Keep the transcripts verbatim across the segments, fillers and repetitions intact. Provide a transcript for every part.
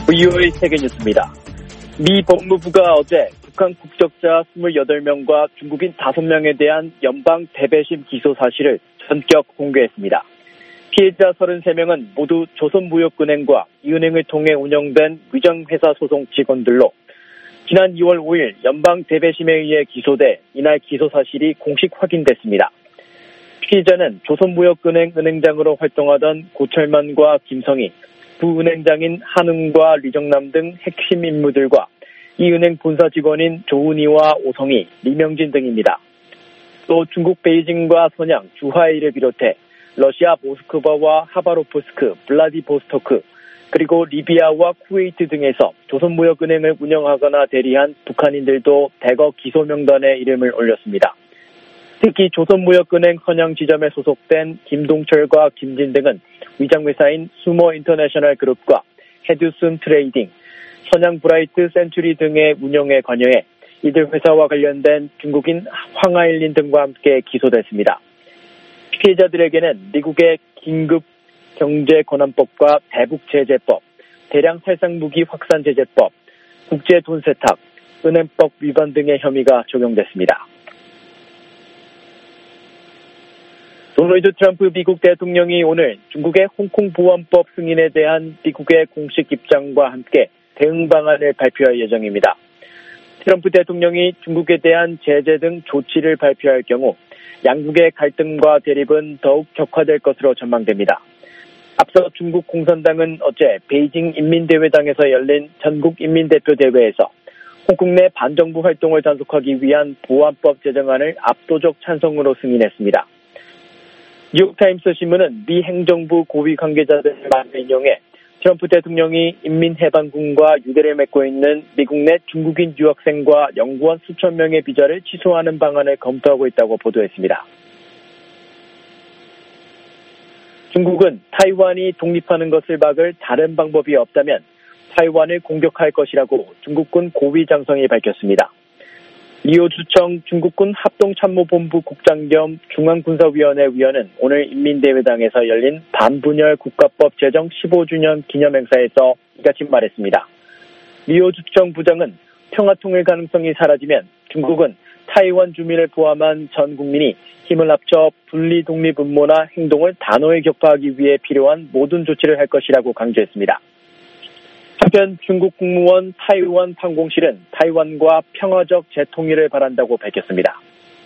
브이오에이 세계뉴스입니다. 미 법무부가 어제 북한 국적자 이십팔 명과 중국인 다섯 명에 대한 연방 대배심 기소 사실을 전격 공개했습니다. 피해자 삼십삼 명은 모두 조선무역은행과 이 은행을 통해 운영된 위장회사 소송 직원들로 지난 이월 오일 연방 대배심에 의해 기소돼 이날 기소 사실이 공식 확인됐습니다. 피해자는 조선무역은행 은행장으로 활동하던 고철만과 김성희, 부은행장인 한웅과 리정남 등 핵심 인물들과 이 은행 본사 직원인 조은희와 오성희, 리명진 등입니다. 또 중국 베이징과 선양, 주하이를 비롯해 러시아 모스크바와 하바로프스크, 블라디보스토크, 그리고 리비아와 쿠웨이트 등에서 조선무역은행을 운영하거나 대리한 북한인들도 대거 기소 명단에 이름을 올렸습니다. 특히 조선무역은행 선양 지점에 소속된 김동철과 김진 등은 위장회사인 수모 인터내셔널 그룹과 헤드슨 트레이딩, 선양 브라이트 센츄리 등의 운영에 관여해 이들 회사와 관련된 중국인 황하일린 등과 함께 기소됐습니다. 피해자들에게는 미국의 긴급 경제권한법과 대북제재법, 대량 살상무기 확산제재법, 국제돈세탁, 은행법 위반 등의 혐의가 적용됐습니다. 도널드 트럼프 미국 대통령이 오늘 중국의 홍콩 보안법 승인에 대한 미국의 공식 입장과 함께 대응 방안을 발표할 예정입니다. 트럼프 대통령이 중국에 대한 제재 등 조치를 발표할 경우 양국의 갈등과 대립은 더욱 격화될 것으로 전망됩니다. 앞서 중국 공산당은 어제 베이징 인민대회당에서 열린 전국인민대표대회에서 홍콩 내 반정부 활동을 단속하기 위한 보안법 제정안을 압도적 찬성으로 승인했습니다. 뉴욕타임스 신문은 미 행정부 고위 관계자들을 말을 인용해 트럼프 대통령이 인민해방군과 유대를 맺고 있는 미국 내 중국인 유학생과 연구원 수천 명의 비자를 취소하는 방안을 검토하고 있다고 보도했습니다. 중국은 타이완이 독립하는 것을 막을 다른 방법이 없다면 타이완을 공격할 것이라고 중국군 고위 장성이 밝혔습니다. 리오주청 중국군 합동참모본부 국장 겸 중앙군사위원회 위원은 오늘 인민대회당에서 열린 반분열 국가법 제정 십오 주년 기념행사에서 이같이 말했습니다. 리오주청 부장은 평화통일 가능성이 사라지면 중국은 타이완 주민을 포함한 전 국민이 힘을 합쳐 분리 독립 음모나 행동을 단호히 격파하기 위해 필요한 모든 조치를 할 것이라고 강조했습니다. 한편 중국 국무원 타이완 판공실은 타이완과 평화적 재통일을 바란다고 밝혔습니다.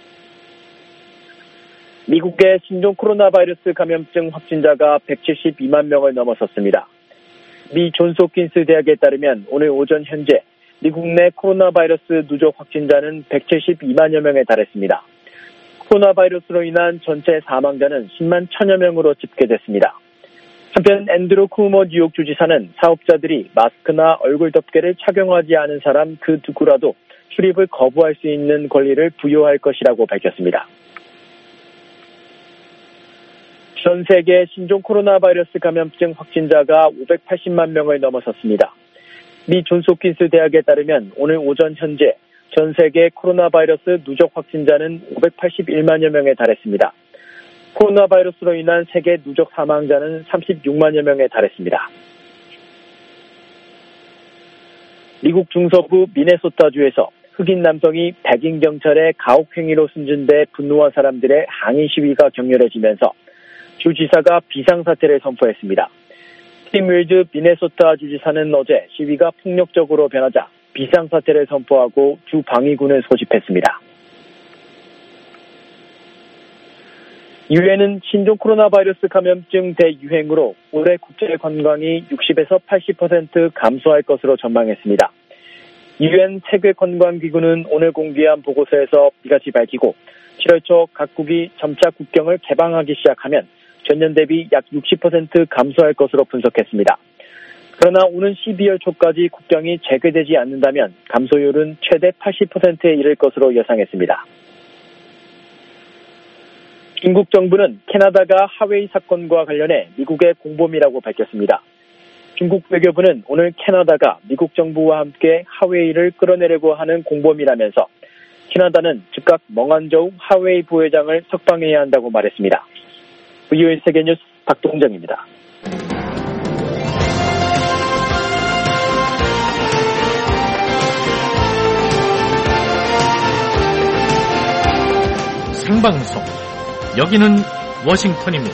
미국의 신종 코로나 바이러스 감염증 확진자가 백칠십이만 명을 넘어섰습니다. 미 존스홉킨스 대학에 따르면 오늘 오전 현재 미국 내 코로나 바이러스 누적 확진자는 백칠십이만여 명에 달했습니다. 코로나 바이러스로 인한 전체 사망자는 십만 천여 명으로 집계됐습니다. 한편 앤드루 쿠오모 뉴욕 주지사는 사업자들이 마스크나 얼굴 덮개를 착용하지 않은 사람 그 누구라도 출입을 거부할 수 있는 권리를 부여할 것이라고 밝혔습니다. 전 세계 신종 코로나 바이러스 감염증 확진자가 오백팔십만 명을 넘어섰습니다. 미 존스홉킨스 대학에 따르면 오늘 오전 현재 전 세계 코로나 바이러스 누적 확진자는 오백팔십일만여 명에 달했습니다. 코로나 바이러스로 인한 세계 누적 사망자는 삼십육만여 명에 달했습니다. 미국 중서부 미네소타주에서 흑인 남성이 백인 경찰의 가혹행위로 숨진데 분노한 사람들의 항의 시위가 격렬해지면서 주지사가 비상사태를 선포했습니다. 팀 윌즈 미네소타 주지사는 어제 시위가 폭력적으로 변하자 비상사태를 선포하고 주 방위군을 소집했습니다. 유엔은 신종 코로나 바이러스 감염증 대유행으로 올해 국제 관광이 육십에서 팔십 퍼센트 감소할 것으로 전망했습니다. 유엔 세계관광기구는 오늘 공개한 보고서에서 이같이 밝히고 칠월 초 각국이 점차 국경을 개방하기 시작하면 전년 대비 약 육십 퍼센트 감소할 것으로 분석했습니다. 그러나 오는 십이월 초까지 국경이 재개되지 않는다면 감소율은 최대 팔십 퍼센트에 이를 것으로 예상했습니다. 중국 정부는 캐나다가 하웨이 사건과 관련해 미국의 공범이라고 밝혔습니다. 중국 외교부는 오늘 캐나다가 미국 정부와 함께 하웨이를 끌어내려고 하는 공범이라면서 캐나다는 즉각 멍한저우 하웨이 부회장을 석방해야 한다고 말했습니다. 브이오에이 세계뉴스 박동정입니다. 생방송, 여기는 워싱턴입니다.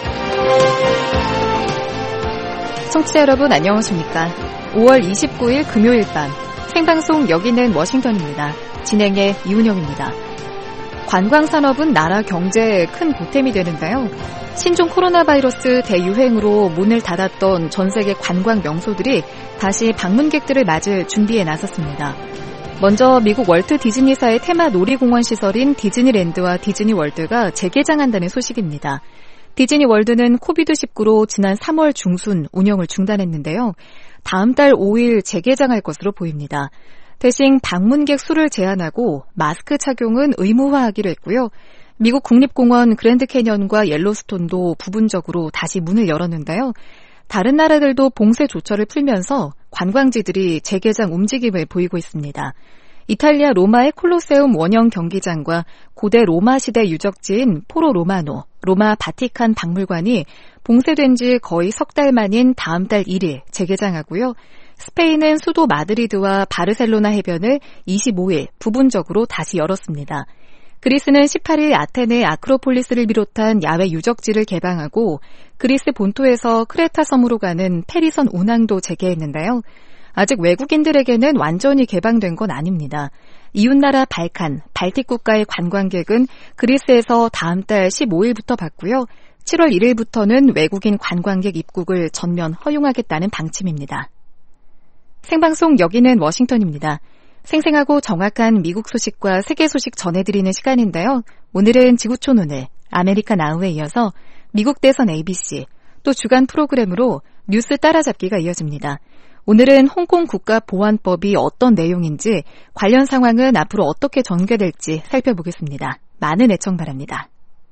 청취자 여러분 안녕하십니까? 오월 이십구일 금요일 밤 생방송 여기는 워싱턴입니다. 진행의 이운영입니다. 관광산업은 나라 경제에 큰 보탬이 되는데요. 신종 코로나 바이러스 대유행으로 문을 닫았던 전 세계 관광 명소들이 다시 방문객들을 맞을 준비에 나섰습니다. 먼저 미국 월트 디즈니사의 테마 놀이공원 시설인 디즈니랜드와 디즈니월드가 재개장한다는 소식입니다. 디즈니월드는 코비드 십구로 지난 삼월 중순 운영을 중단했는데요. 다음 달 오일 재개장할 것으로 보입니다. 대신 방문객 수를 제한하고 마스크 착용은 의무화하기로 했고요. 미국 국립공원 그랜드 캐년과 옐로스톤도 부분적으로 다시 문을 열었는데요. 다른 나라들도 봉쇄 조처를 풀면서 관광지들이 재개장 움직임을 보이고 있습니다. 이탈리아 로마의 콜로세움 원형 경기장과 고대 로마 시대 유적지인 포로 로마노, 로마 바티칸 박물관이 봉쇄된 지 거의 석 달 만인 다음 달 일일 재개장하고요. 스페인은 수도 마드리드와 바르셀로나 해변을 이십오일 부분적으로 다시 열었습니다. 그리스는 십팔일 아테네 아크로폴리스를 비롯한 야외 유적지를 개방하고 그리스 본토에서 크레타 섬으로 가는 페리선 운항도 재개했는데요. 아직 외국인들에게는 완전히 개방된 건 아닙니다. 이웃나라 발칸, 발틱 국가의 관광객은 그리스에서 다음 달 십오일부터 받고요. 칠월 일일부터는 외국인 관광객 입국을 전면 허용하겠다는 방침입니다. 생방송 여기는 워싱턴입니다. 생생하고 정확한 미국 소식과 세계 소식 전해드리는 시간인데요. 오늘은 지구촌 오늘, 아메리카 나우에 이어서 미국 대선 에이비씨, 또 주간 프로그램으로 뉴스 따라잡기가 이어집니다. 오늘은 홍콩 국가보안법이 어떤 내용인지, 관련 상황은 앞으로 어떻게 전개될지 살펴보겠습니다. 많은 애청 바랍니다.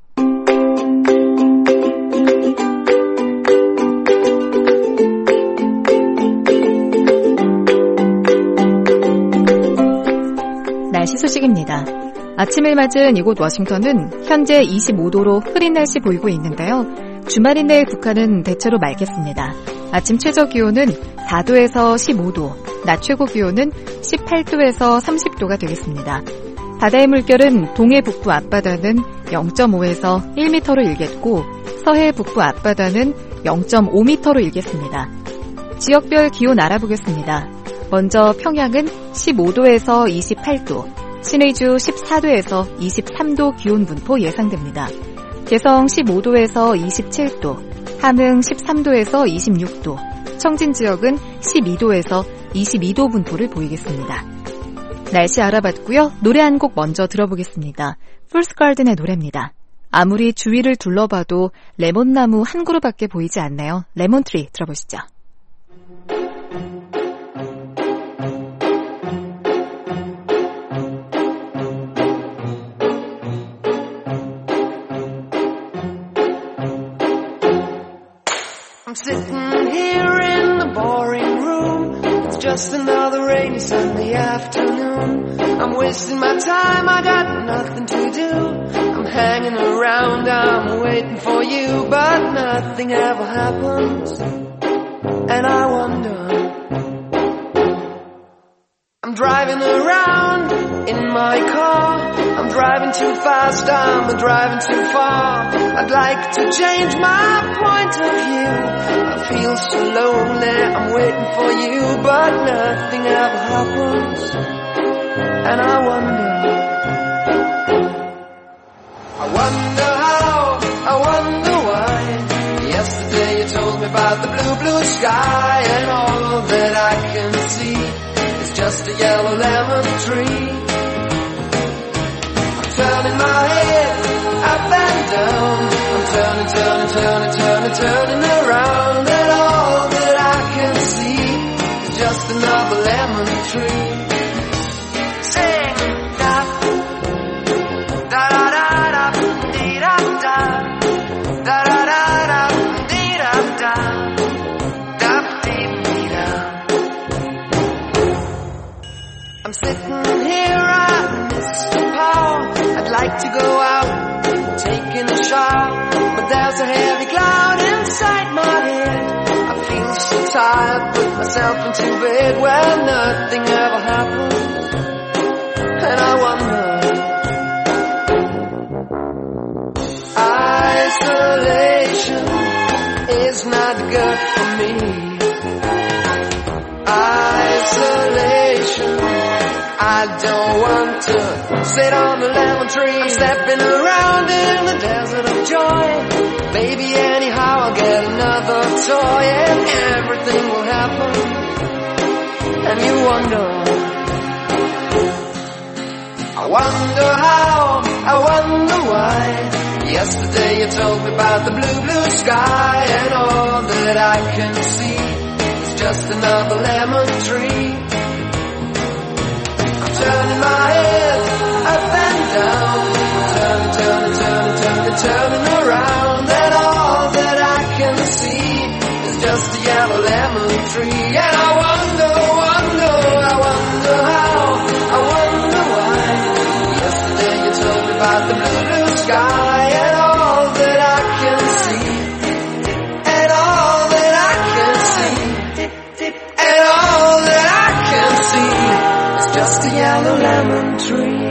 날씨 소식입니다. 아침을 맞은 이곳 워싱턴은 현재 이십오도로 흐린 날씨 보이고 있는데요. 주말인 내일 북한은 대체로 맑겠습니다. 아침 최저 기온은 사도에서 십오도, 낮 최고 기온은 십팔도에서 삼십도가 되겠습니다. 바다의 물결은 동해 북부 앞바다는 영점오에서 일 미터로 일겠고 서해 북부 앞바다는 영점오 미터로 일겠습니다. 지역별 기온 알아보겠습니다. 먼저 평양은 십오도에서 이십팔도, 신의주 십사도에서 이십삼도 기온 분포 예상됩니다. 개성 십오도에서 이십칠도, 함흥 십삼도에서 이십육도, 청진 지역은 십이도에서 이십이도 분포를 보이겠습니다. 날씨 알아봤고요. 노래 한 곡 먼저 들어보겠습니다. 풀스가든의 노래입니다. 아무리 주위를 둘러봐도 레몬나무 한 그루밖에 보이지 않나요? 레몬트리 들어보시죠. I'm sitting here in the boring room. It's just another rainy Sunday afternoon. I'm wasting my time, I got nothing to do. I'm hanging around, I'm waiting for you, but nothing ever happens. And I wonder, I'm driving around in my car. I'm driving too fast, I'm driving too far. I'd like to change my point of view. I feel so lonely, I'm waiting for you, but nothing ever happens. And I wonder, I wonder how, I wonder why. Yesterday you told me about the blue, blue sky, and all that I can see is just a yellow lemon tree. Turning my head up and down, I'm turning, turning, turning, turning, turning around, and all that I can see is just another lemon tree. Sing, da, da da da da, dee da da, da da da da, dee da da, da dee dee da. I'm sitting here, I miss the power. I'd like to go out, taking a shower, but there's a heavy cloud inside my head. I feel so tired, put myself into bed where nothing ever happens. And I wonder, good for me. Isolation, I don't want to sit on the lemon tree. I'm stepping around in the desert of joy. Baby, anyhow I'll get another toy and everything will happen. And you wonder, I wonder how, I wonder why. Yesterday you told me about the blue, blue sky, and all that I can see is just another lemon tree. I'm turning my head up and down, turning, turning, turning, turning, turning around, and all that I can see is just a yellow lemon tree. And I wonder, wonder, I wonder how, I wonder why. Yesterday you told me about the blue, blue sky, and all that I can see, and all that I can see, and all that I can see is just a yellow lemon tree.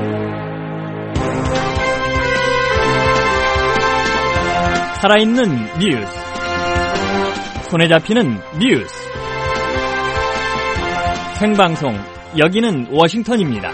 살아있는 뉴스, 손에 잡히는 뉴스, 생방송, 여기는 워싱턴입니다.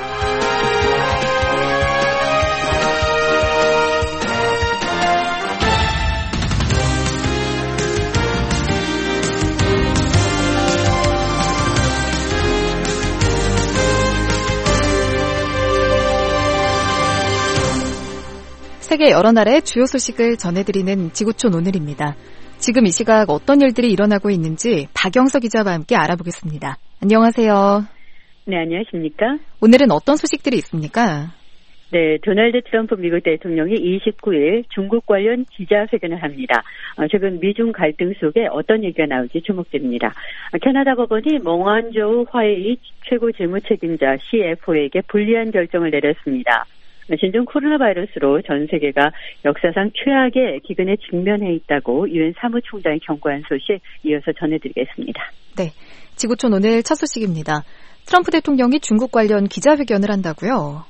세계 여러 나라의 주요 소식을 전해드리는 지구촌 오늘입니다. 지금 이 시각 어떤 일들이 일어나고 있는지 박영서 기자와 함께 알아보겠습니다. 안녕하세요. 네, 안녕하십니까? 오늘은 어떤 소식들이 있습니까? 네, 도널드 트럼프 미국 대통령이 이십구 일 중국 관련 기자회견을 합니다. 어, 최근 미중 갈등 속에 어떤 얘기가 나올지 주목됩니다. 어, 캐나다 법원이 몽환조우 화웨이 최고 재무 책임자 씨에프오에게 불리한 결정을 내렸습니다. 신종 코로나 바이러스로 전 세계가 역사상 최악의 기근에 직면해 있다고 유엔 사무총장이 경고한 소식 이어서 전해드리겠습니다. 네, 지구촌 오늘 첫 소식입니다. 트럼프 대통령이 중국 관련 기자회견을 한다고요?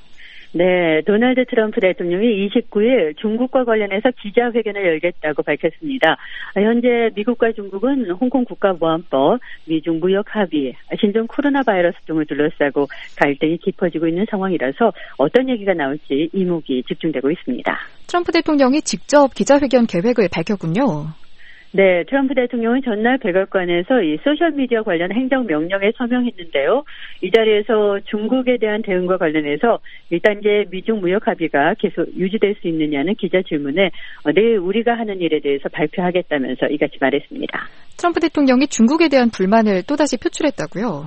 네, 도널드 트럼프 대통령이 이십구 일 중국과 관련해서 기자회견을 열겠다고 밝혔습니다. 현재 미국과 중국은 홍콩 국가보안법, 미중 무역 합의, 신종 코로나 바이러스 등을 둘러싸고 갈등이 깊어지고 있는 상황이라서 어떤 얘기가 나올지 이목이 집중되고 있습니다. 트럼프 대통령이 직접 기자회견 계획을 밝혔군요. 네, 트럼프 대통령은 전날 백악관에서 이 소셜미디어 관련 행정명령에 서명했는데요. 이 자리에서 중국에 대한 대응과 관련해서 일 단계 미중 무역 합의가 계속 유지될 수 있느냐는 기자 질문에 내일 우리가 하는 일에 대해서 발표하겠다면서 이같이 말했습니다. 트럼프 대통령이 중국에 대한 불만을 또다시 표출했다고요?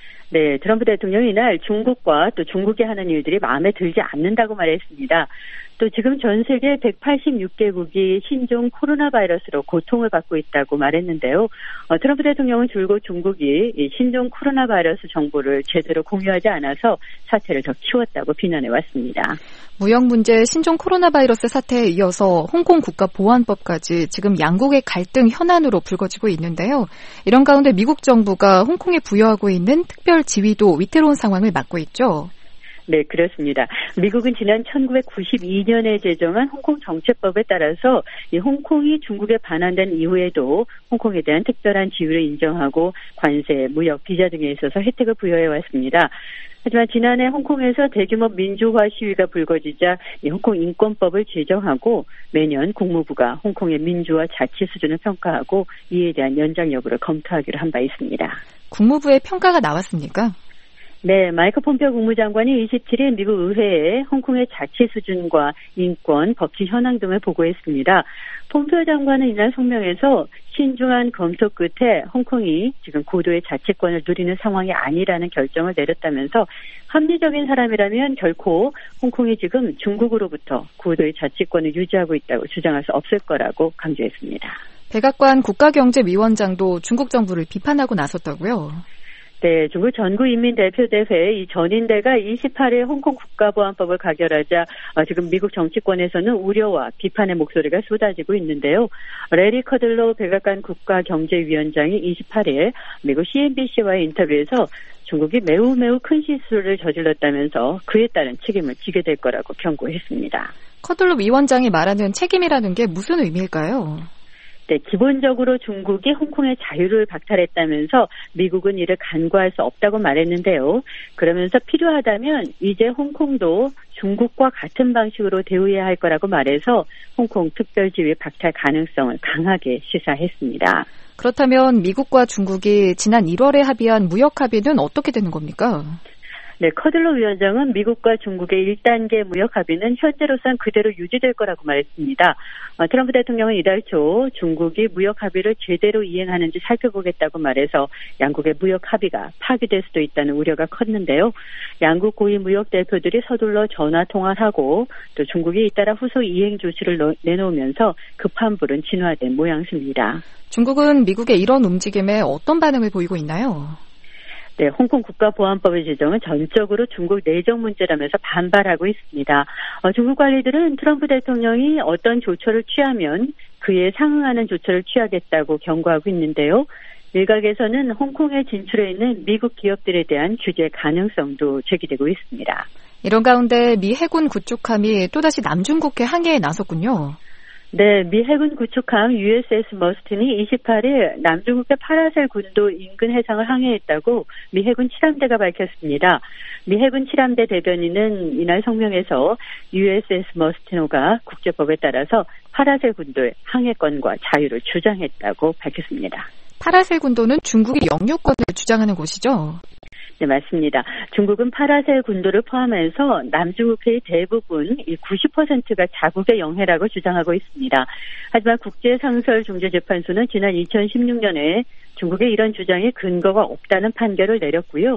네, 트럼프 대통령이 이날 중국과 또 중국이 하는 일들이 마음에 들지 않는다고 말했습니다. 또 지금 전 세계 백팔십육 개국이 신종 코로나 바이러스로 고통을 받고 있다고 말했는데요. 어, 트럼프 대통령은 줄곧 중국이 이 신종 코로나 바이러스 정보를 제대로 공유하지 않아서 사태를 더 키웠다고 비난해 왔습니다. 무역 문제, 신종 코로나 바이러스 사태에 이어서 홍콩 국가보안법까지 지금 양국의 갈등 현안으로 불거지고 있는데요. 이런 가운데 미국 정부가 홍콩에 부여하고 있는 특별 지위도 위태로운 상황을 맞고 있죠. 네, 그렇습니다. 미국은 지난 천구백구십이 년에 제정한 홍콩 정책법에 따라서 이 홍콩이 중국에 반환된 이후에도 홍콩에 대한 특별한 지위를 인정하고 관세, 무역, 비자 등에 있어서 혜택을 부여해 왔습니다. 하지만 지난해 홍콩에서 대규모 민주화 시위가 불거지자 이 홍콩 인권법을 제정하고 매년 국무부가 홍콩의 민주화 자치 수준을 평가하고 이에 대한 연장 여부를 검토하기로 한 바 있습니다. 국무부의 평가가 나왔습니까? 네, 마이크 폼페오 국무장관이 이십칠 일 미국 의회에 홍콩의 자치 수준과 인권, 법치 현황 등을 보고했습니다. 폼페오 장관은 이날 성명에서 신중한 검토 끝에 홍콩이 지금 고도의 자치권을 누리는 상황이 아니라는 결정을 내렸다면서 합리적인 사람이라면 결코 홍콩이 지금 중국으로부터 고도의 자치권을 유지하고 있다고 주장할 수 없을 거라고 강조했습니다. 백악관 국가경제위원장도 중국 정부를 비판하고 나섰다고요? 네, 중국 전국인민대표대회 이 전인대가 이십팔 일 홍콩 국가보안법을 가결하자 어, 지금 미국 정치권에서는 우려와 비판의 목소리가 쏟아지고 있는데요. 레리 커들로 백악관 국가경제위원장이 이십팔 일 미국 씨엔비씨와의 인터뷰에서 중국이 매우 매우 큰 실수를 저질렀다면서 그에 따른 책임을 지게 될 거라고 경고했습니다. 커들로 위원장이 말하는 책임이라는 게 무슨 의미일까요? 네, 기본적으로 중국이 홍콩의 자유를 박탈했다면서 미국은 이를 간과할 수 없다고 말했는데요. 그러면서 필요하다면 이제 홍콩도 중국과 같은 방식으로 대우해야 할 거라고 말해서 홍콩 특별지위 박탈 가능성을 강하게 시사했습니다. 그렇다면 미국과 중국이 지난 일월에 합의한 무역 합의는 어떻게 되는 겁니까? 네, 커들로 위원장은 미국과 중국의 일 단계 무역 합의는 현재로선 그대로 유지될 거라고 말했습니다. 어, 트럼프 대통령은 이달 초 중국이 무역 합의를 제대로 이행하는지 살펴보겠다고 말해서 양국의 무역 합의가 파기될 수도 있다는 우려가 컸는데요. 양국 고위 무역 대표들이 서둘러 전화 통화를 하고 또 중국이 잇따라 후속 이행 조치를 내놓으면서 급한 불은 진화된 모양새입니다. 중국은 미국의 이런 움직임에 어떤 반응을 보이고 있나요? 네, 홍콩 국가보안법의 제정은 전적으로 중국 내정 문제라면서 반발하고 있습니다. 어, 중국 관리들은 트럼프 대통령이 어떤 조처를 취하면 그에 상응하는 조처를 취하겠다고 경고하고 있는데요. 일각에서는 홍콩에 진출해 있는 미국 기업들에 대한 규제 가능성도 제기되고 있습니다. 이런 가운데 미 해군 구축함이 또다시 남중국해 항해에 나섰군요. 네, 미 해군 구축함 유에스에스 머스틴이 이십팔 일 남중국해 파라셀 군도 인근 해상을 항해했다고 미 해군 칠 함대가 밝혔습니다. 미 해군 칠 함대 대변인은 이날 성명에서 유에스에스 머스틴호가 국제법에 따라서 파라셀 군도의 항해권과 자유를 주장했다고 밝혔습니다. 파라셀 군도는 중국의 영유권을 주장하는 곳이죠? 네, 맞습니다. 중국은 파라셀 군도를 포함해서 남중국해의 대부분 구십 퍼센트가 자국의 영해라고 주장하고 있습니다. 하지만 국제상설중재재판소는 지난 이천십육 년에 중국의 이런 주장에 근거가 없다는 판결을 내렸고요.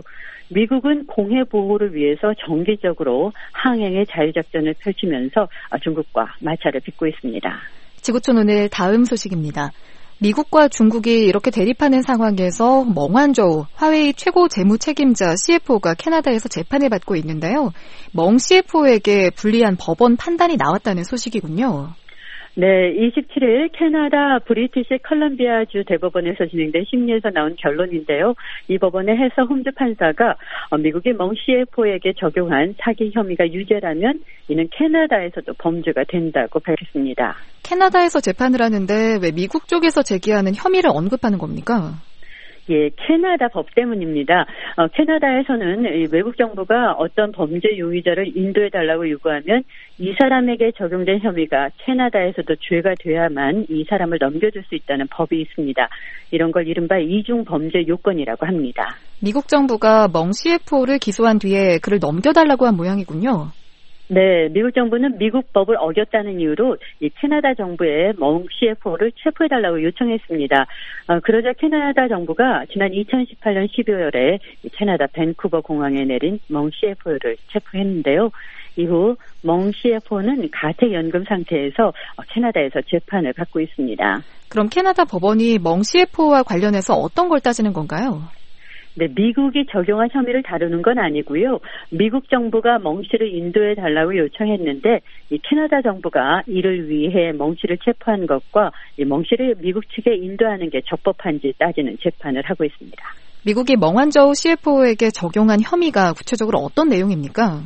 미국은 공해 보호를 위해서 정기적으로 항행의 자유작전을 펼치면서 중국과 마찰을 빚고 있습니다. 지구촌 오늘 다음 소식입니다. 미국과 중국이 이렇게 대립하는 상황에서 멍완저우 화웨이 최고 재무 책임자 씨에프오가 캐나다에서 재판을 받고 있는데요. 멍 씨에프오에게 불리한 법원 판단이 나왔다는 소식이군요. 네, 이십칠 일 캐나다 브리티시 컬럼비아주 대법원에서 진행된 심리에서 나온 결론인데요. 이 법원의 해서 홈즈 판사가 미국이 멍 씨에프오에게 적용한 사기 혐의가 유죄라면 이는 캐나다에서도 범죄가 된다고 밝혔습니다. 캐나다에서 재판을 하는데 왜 미국 쪽에서 제기하는 혐의를 언급하는 겁니까? 예, 캐나다 법 때문입니다. 어, 캐나다에서는 이 외국 정부가 어떤 범죄 용의자를 인도해달라고 요구하면 이 사람에게 적용된 혐의가 캐나다에서도 죄가 돼야만 이 사람을 넘겨줄 수 있다는 법이 있습니다. 이런 걸 이른바 이중 범죄 요건이라고 합니다. 미국 정부가 멍 씨에프오를 기소한 뒤에 그를 넘겨달라고 한 모양이군요. 네, 미국 정부는 미국 법을 어겼다는 이유로 이 캐나다 정부에 멍 씨에프오를 체포해달라고 요청했습니다. 어, 그러자 캐나다 정부가 지난 이천십팔 년 십이월에 이 캐나다 밴쿠버 공항에 내린 멍 씨에프오를 체포했는데요. 이후 멍 씨에프오는 가택연금 상태에서 캐나다에서 재판을 받고 있습니다. 그럼 캐나다 법원이 멍 씨에프오와 관련해서 어떤 걸 따지는 건가요? 네, 미국이 적용한 혐의를 다루는 건 아니고요. 미국 정부가 멍 씨를 인도해 달라고 요청했는데 이 캐나다 정부가 이를 위해 멍 씨를 체포한 것과 이 멍 씨를 미국 측에 인도하는 게 적법한지 따지는 재판을 하고 있습니다. 미국이 멍완저우 씨에프오에게 적용한 혐의가 구체적으로 어떤 내용입니까?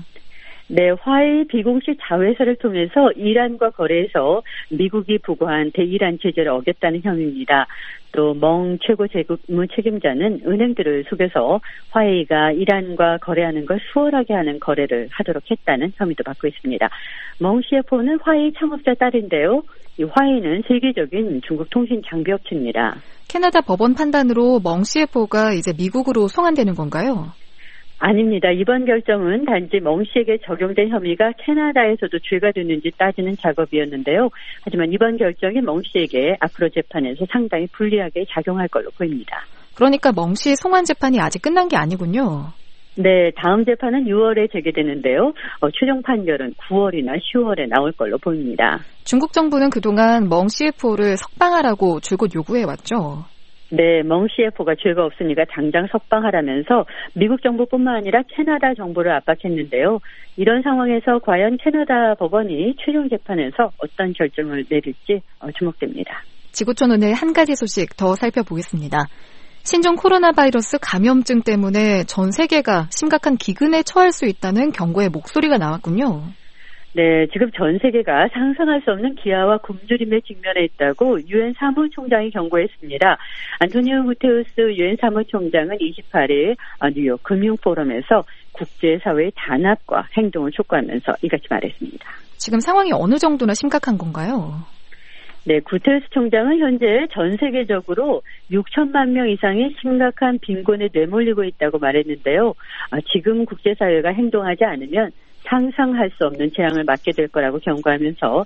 네, 화웨이 비공식 자회사를 통해서 이란과 거래해서 미국이 부과한 대이란 제재를 어겼다는 혐의입니다. 또 멍 최고 재무 책임자는 은행들을 속여서 화웨이가 이란과 거래하는 걸 수월하게 하는 거래를 하도록 했다는 혐의도 받고 있습니다. 멍 씨에프오는 화웨이 창업자 딸인데요. 이 화웨이는 세계적인 중국 통신 장비 업체입니다. 캐나다 법원 판단으로 멍 씨에프오가 이제 미국으로 송환되는 건가요? 아닙니다. 이번 결정은 단지 멍 씨에게 적용된 혐의가 캐나다에서도 죄가 됐는지 따지는 작업이었는데요. 하지만 이번 결정이 멍 씨에게 앞으로 재판에서 상당히 불리하게 작용할 걸로 보입니다. 그러니까 멍 씨 송환 재판이 아직 끝난 게 아니군요. 네, 다음 재판은 유월에 재개되는데요. 어, 최종 판결은 구월이나 시월에 나올 걸로 보입니다. 중국 정부는 그동안 멍 씨에프오를 석방하라고 줄곧 요구해왔죠. 네, 멍 씨에프오가 죄가 없으니까 당장 석방하라면서 미국 정부뿐만 아니라 캐나다 정부를 압박했는데요. 이런 상황에서 과연 캐나다 법원이 최종 재판에서 어떤 결정을 내릴지 주목됩니다. 지구촌 오늘 한 가지 소식 더 살펴보겠습니다. 신종 코로나 바이러스 감염증 때문에 전 세계가 심각한 기근에 처할 수 있다는 경고의 목소리가 나왔군요. 네, 지금 전 세계가 상상할 수 없는 기아와 굶주림에 직면해 있다고 유엔 사무총장이 경고했습니다. 안토니오 구테우스 유엔 사무총장은 이십팔 일 뉴욕 금융포럼에서 국제사회의 단합과 행동을 촉구하면서 이같이 말했습니다. 지금 상황이 어느 정도나 심각한 건가요? 네, 구테우스 총장은 현재 전 세계적으로 육천만 명 이상의 심각한 빈곤에 내몰리고 있다고 말했는데요. 지금 국제사회가 행동하지 않으면 상상할 수 없는 재앙을 맞게 될 거라고 경고하면서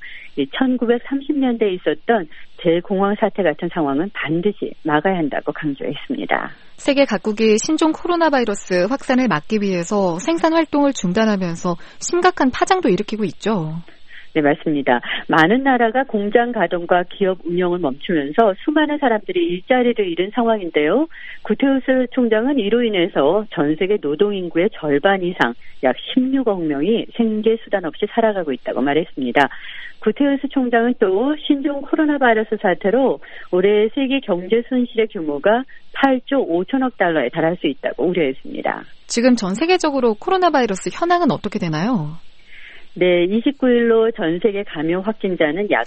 천구백삼십 년대에 있었던 대공황 사태 같은 상황은 반드시 막아야 한다고 강조했습니다. 세계 각국이 신종 코로나 바이러스 확산을 막기 위해서 생산 활동을 중단하면서 심각한 파장도 일으키고 있죠. 네, 맞습니다. 많은 나라가 공장 가동과 기업 운영을 멈추면서 수많은 사람들이 일자리를 잃은 상황인데요. 구테우스 총장은 이로 인해서 전 세계 노동인구의 절반 이상, 약 십육억 명이 생계 수단 없이 살아가고 있다고 말했습니다. 구테우스 총장은 또 신종 코로나 바이러스 사태로 올해 세계 경제 손실의 규모가 팔조 오천억 달러에 달할 수 있다고 우려했습니다. 지금 전 세계적으로 코로나 바이러스 현황은 어떻게 되나요? 네, 이십구 일로 전 세계 감염 확진자는 약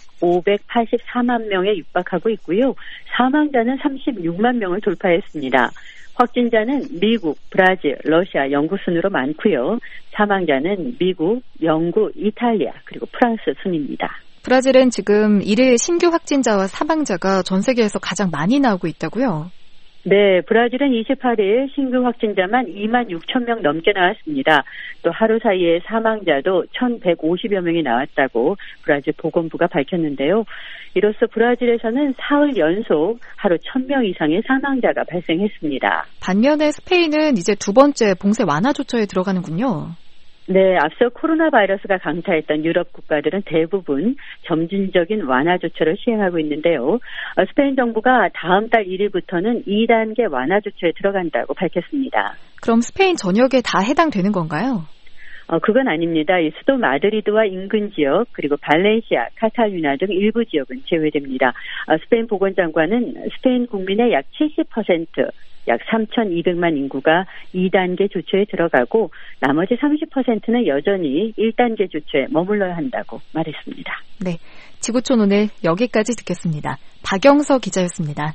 오백팔십사만 명에 육박하고 있고요. 사망자는 삼십육만 명을 돌파했습니다. 확진자는 미국, 브라질, 러시아, 영국 순으로 많고요. 사망자는 미국, 영국, 이탈리아, 그리고 프랑스 순입니다. 브라질은 지금 일일 신규 확진자와 사망자가 전 세계에서 가장 많이 나오고 있다고요? 네, 브라질은 이십팔 일 신규 확진자만 이만 육천 명 넘게 나왔습니다. 또 하루 사이에 사망자도 천백오십여 명이 나왔다고 브라질 보건부가 밝혔는데요. 이로써 브라질에서는 사흘 연속 하루 천 명 이상의 사망자가 발생했습니다. 반면에 스페인은 이제 두 번째 봉쇄 완화 조처에 들어가는군요. 네, 앞서 코로나 바이러스가 강타했던 유럽 국가들은 대부분 점진적인 완화 조처를 시행하고 있는데요. 스페인 정부가 다음 달 일 일부터는 이 단계 완화 조처에 들어간다고 밝혔습니다. 그럼 스페인 전역에 다 해당되는 건가요? 어, 그건 아닙니다. 이 수도 마드리드와 인근 지역 그리고 발렌시아, 카탈루냐 등 일부 지역은 제외됩니다. 어, 스페인 보건장관은 스페인 국민의 약 칠십 퍼센트 약 삼천이백만 인구가 이 단계 조처에 들어가고 나머지 삼십 퍼센트는 여전히 일 단계 조처에 머물러야 한다고 말했습니다. 네, 지구촌 오늘 여기까지 듣겠습니다. 박영서 기자였습니다.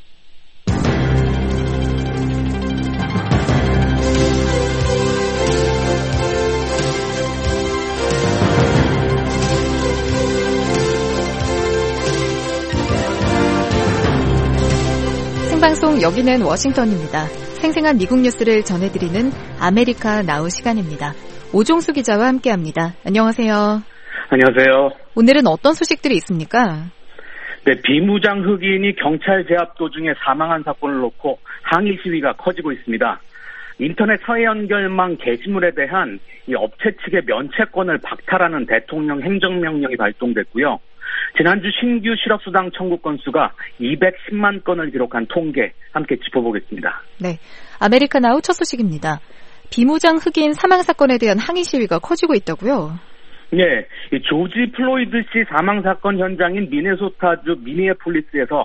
생방송 여기는 워싱턴입니다. 생생한 미국 뉴스를 전해드리는 아메리카 나우 시간입니다. 오종수 기자와 함께합니다. 안녕하세요. 안녕하세요. 오늘은 어떤 소식들이 있습니까? 네, 비무장 흑인이 경찰 제압 도중에 사망한 사건을 놓고 항의 시위가 커지고 있습니다. 인터넷 서해 연결망 게시물에 대한 이 업체 측의 면책권을 박탈하는 대통령 행정명령이 발동됐고요. 지난주 신규 실업수당 청구 건수가 이백십만 건을 기록한 통계 함께 짚어보겠습니다. 네, 아메리카 나우 첫 소식입니다. 비무장 흑인 사망 사건에 대한 항의 시위가 커지고 있다고요? 네, 이 조지 플로이드 씨 사망 사건 현장인 미네소타주 미니애폴리스에서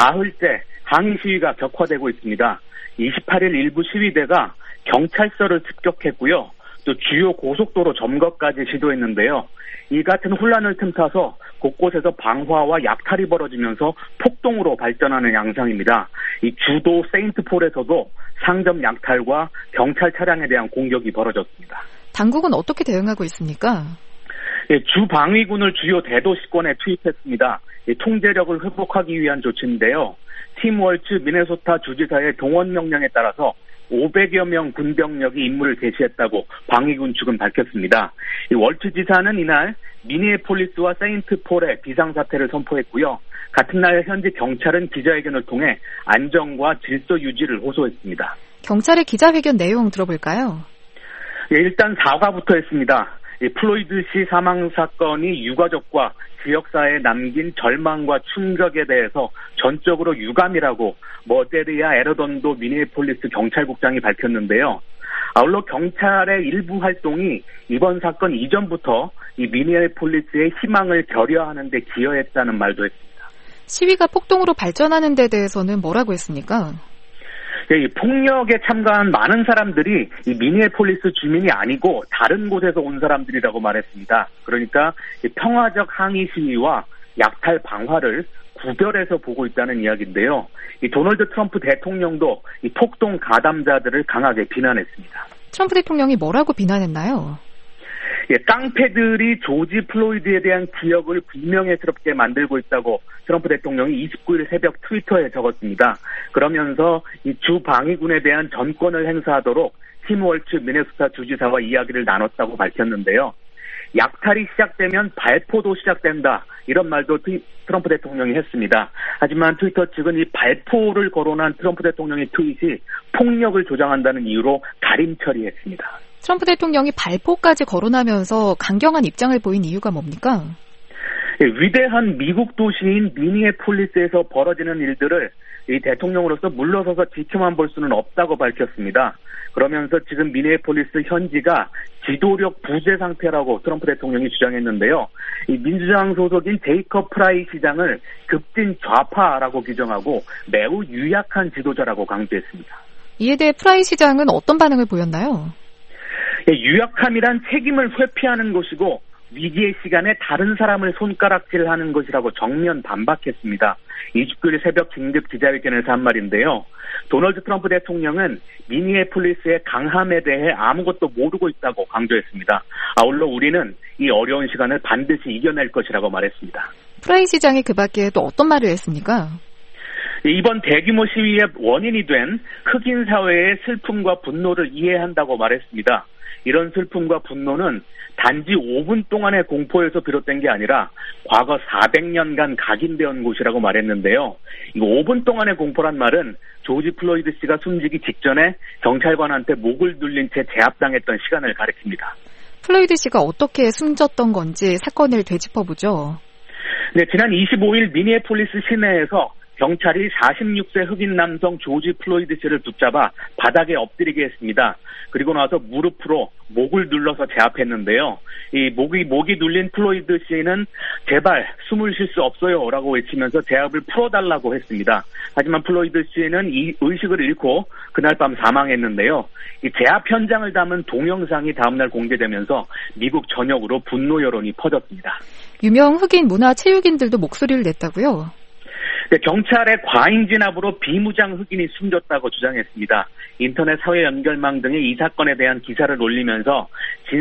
사흘째 항의 시위가 격화되고 있습니다. 이십팔 일 일부 시위대가 경찰서를 습격했고요. 또 주요 고속도로 점거까지 시도했는데요. 이 같은 혼란을 틈타서 곳곳에서 방화와 약탈이 벌어지면서 폭동으로 발전하는 양상입니다. 이 주도 세인트폴에서도 상점 약탈과 경찰 차량에 대한 공격이 벌어졌습니다. 당국은 어떻게 대응하고 있습니까? 예, 주 방위군을 주요 대도시권에 투입했습니다. 예, 통제력을 회복하기 위한 조치인데요. 팀 월츠 미네소타 주지사의 동원 명령에 따라서 오백여 명 군병력이 임무를 개시했다고 방위군 측은 밝혔습니다. 이 월츠 지사는 이날 미니애폴리스와 세인트폴에 비상사태를 선포했고요. 같은 날 현지 경찰은 기자회견을 통해 안정과 질서 유지를 호소했습니다. 경찰의 기자회견 내용 들어볼까요? 예, 일단 사과부터 했습니다. 이 플로이드 씨 사망 사건이 유가족과 지역사회에 남긴 절망과 충격에 대해서 전적으로 유감이라고 머데리아 에러던도 미니애폴리스 경찰국장이 밝혔는데요. 아울러 경찰의 일부 활동이 이번 사건 이전부터 이 미니애폴리스의 희망을 결여하는 데 기여했다는 말도 했습니다. 시위가 폭동으로 발전하는 데 대해서는 뭐라고 했습니까? 이 폭력에 참가한 많은 사람들이 이 미니애폴리스 주민이 아니고 다른 곳에서 온 사람들이라고 말했습니다. 그러니까 이 평화적 항의 시위와 약탈 방화를 구별해서 보고 있다는 이야기인데요. 이 도널드 트럼프 대통령도 이 폭동 가담자들을 강하게 비난했습니다. 트럼프 대통령이 뭐라고 비난했나요? 예, 깡패들이 조지 플로이드에 대한 기억을 불명예스럽게 만들고 있다고 트럼프 대통령이 이십구일 새벽 트위터에 적었습니다. 그러면서 이 주 방위군에 대한 전권을 행사하도록 팀 월츠 미네소타 주지사와 이야기를 나눴다고 밝혔는데요. 약탈이 시작되면 발포도 시작된다. 이런 말도 트위, 트럼프 대통령이 했습니다. 하지만 트위터 측은 이 발포를 거론한 트럼프 대통령의 트윗이 폭력을 조장한다는 이유로 가림 처리했습니다. 트럼프 대통령이 발포까지 거론하면서 강경한 입장을 보인 이유가 뭡니까? 예, 위대한 미국 도시인 미니애폴리스에서 벌어지는 일들을 이 대통령으로서 물러서서 지켜만 볼 수는 없다고 밝혔습니다. 그러면서 지금 미니애폴리스 현지가 지도력 부재 상태라고 트럼프 대통령이 주장했는데요. 이 민주당 소속인 제이컵 프라이 시장을 급진 좌파라고 규정하고 매우 유약한 지도자라고 강조했습니다. 이에 대해 프라이 시장은 어떤 반응을 보였나요? 예, 유약함이란 책임을 회피하는 것이고 위기의 시간에 다른 사람을 손가락질하는 것이라고 정면 반박했습니다. 이십구일 새벽 긴급 기자회견에서 한 말인데요. 도널드 트럼프 대통령은 미니애폴리스의 강함에 대해 아무것도 모르고 있다고 강조했습니다. 아울러 우리는 이 어려운 시간을 반드시 이겨낼 것이라고 말했습니다. 프라이 시장이 그 밖에 또 어떤 말을 했습니까? 이번 대규모 시위의 원인이 된 흑인 사회의 슬픔과 분노를 이해한다고 말했습니다. 이런 슬픔과 분노는 단지 오 분 동안의 공포에서 비롯된 게 아니라 과거 사백 년간 각인되어 온 곳이라고 말했는데요. 이 오 분 동안의 공포란 말은 조지 플로이드 씨가 숨지기 직전에 경찰관한테 목을 눌린 채 제압당했던 시간을 가리킵니다. 플로이드 씨가 어떻게 숨졌던 건지 사건을 되짚어보죠. 네, 지난 이십오일 미니애폴리스 시내에서 경찰이 사십육 세 흑인 남성 조지 플로이드 씨를 붙잡아 바닥에 엎드리게 했습니다. 그리고 나서 무릎으로 목을 눌러서 제압했는데요. 이 목이 목이 눌린 플로이드 씨는 제발 숨을 쉴 수 없어요 라고 외치면서 제압을 풀어달라고 했습니다. 하지만 플로이드 씨는 이 의식을 잃고 그날 밤 사망했는데요. 이 제압 현장을 담은 동영상이 다음날 공개되면서 미국 전역으로 분노 여론이 퍼졌습니다. 유명 흑인 문화체육인들도 목소리를 냈다고요? 네, 경찰의 과잉 진압으로 비무장 흑인이 숨졌다고 주장했습니다. 인터넷 사회 연결망 등의 이 사건에 대한 기사를 올리면서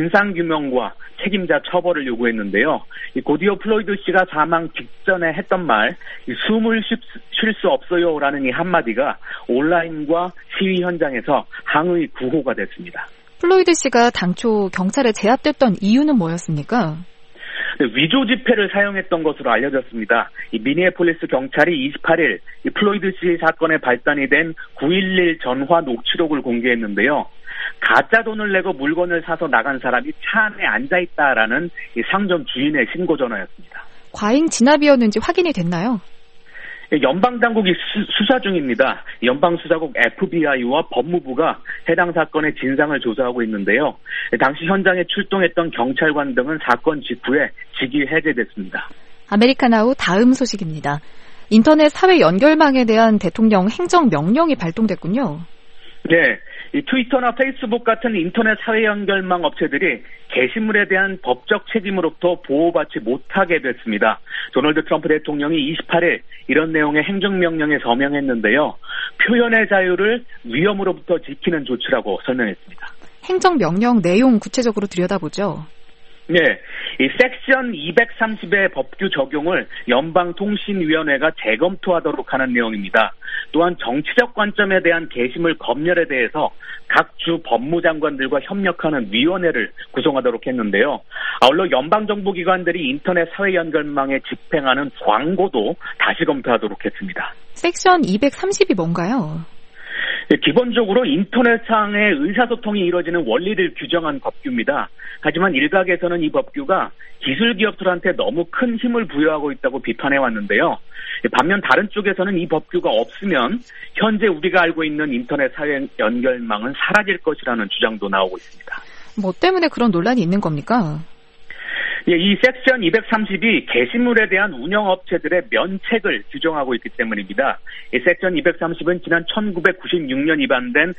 진상규명과 책임자 처벌을 요구했는데요. 이 곧이어 플로이드 씨가 사망 직전에 했던 말, 이 숨을 쉴 수 없어요라는 이 한마디가 온라인과 시위 현장에서 항의 구호가 됐습니다. 플로이드 씨가 당초 경찰에 제압됐던 이유는 뭐였습니까? 위조 지폐를 사용했던 것으로 알려졌습니다. 이 미니애폴리스 경찰이 이십팔일 이 플로이드 씨 사건에 발단이 된 구일일 전화 녹취록을 공개했는데요. 가짜 돈을 내고 물건을 사서 나간 사람이 차 안에 앉아있다라는 이 상점 주인의 신고 전화였습니다. 과잉 진압이었는지 확인이 됐나요? 연방당국이 수, 수사 중입니다. 연방수사국 에프비아이와 법무부가 해당 사건의 진상을 조사하고 있는데요. 당시 현장에 출동했던 경찰관 등은 사건 직후에 직위 해제됐습니다. 아메리카나우 다음 소식입니다. 인터넷 사회 연결망에 대한 대통령 행정명령이 발동됐군요. 네, 이 트위터나 페이스북 같은 인터넷 사회 연결망 업체들이 게시물에 대한 법적 책임으로부터 보호받지 못하게 됐습니다. 도널드 트럼프 대통령이 이십팔일 이런 내용의 행정명령에 서명했는데요. 표현의 자유를 위험으로부터 지키는 조치라고 설명했습니다. 행정명령 내용 구체적으로 들여다보죠. 네, 이 섹션 이백삼십의 법규 적용을 연방통신위원회가 재검토하도록 하는 내용입니다. 또한 정치적 관점에 대한 게시물 검열에 대해서 각 주 법무장관들과 협력하는 위원회를 구성하도록 했는데요. 아울러 연방정부기관들이 인터넷 사회연결망에 집행하는 광고도 다시 검토하도록 했습니다. 섹션 이백삼십이 뭔가요? 기본적으로 인터넷상의 의사소통이 이루어지는 원리를 규정한 법규입니다. 하지만 일각에서는 이 법규가 기술 기업들한테 너무 큰 힘을 부여하고 있다고 비판해왔는데요. 반면 다른 쪽에서는 이 법규가 없으면 현재 우리가 알고 있는 인터넷 사회 연결망은 사라질 것이라는 주장도 나오고 있습니다. 뭐 때문에 그런 논란이 있는 겁니까? 예, 이 섹션 이백삼십이 게시물에 대한 운영업체들의 면책을 규정하고 있기 때문입니다. 이 섹션 이백삼십은 지난 천구백구십육 년 입안된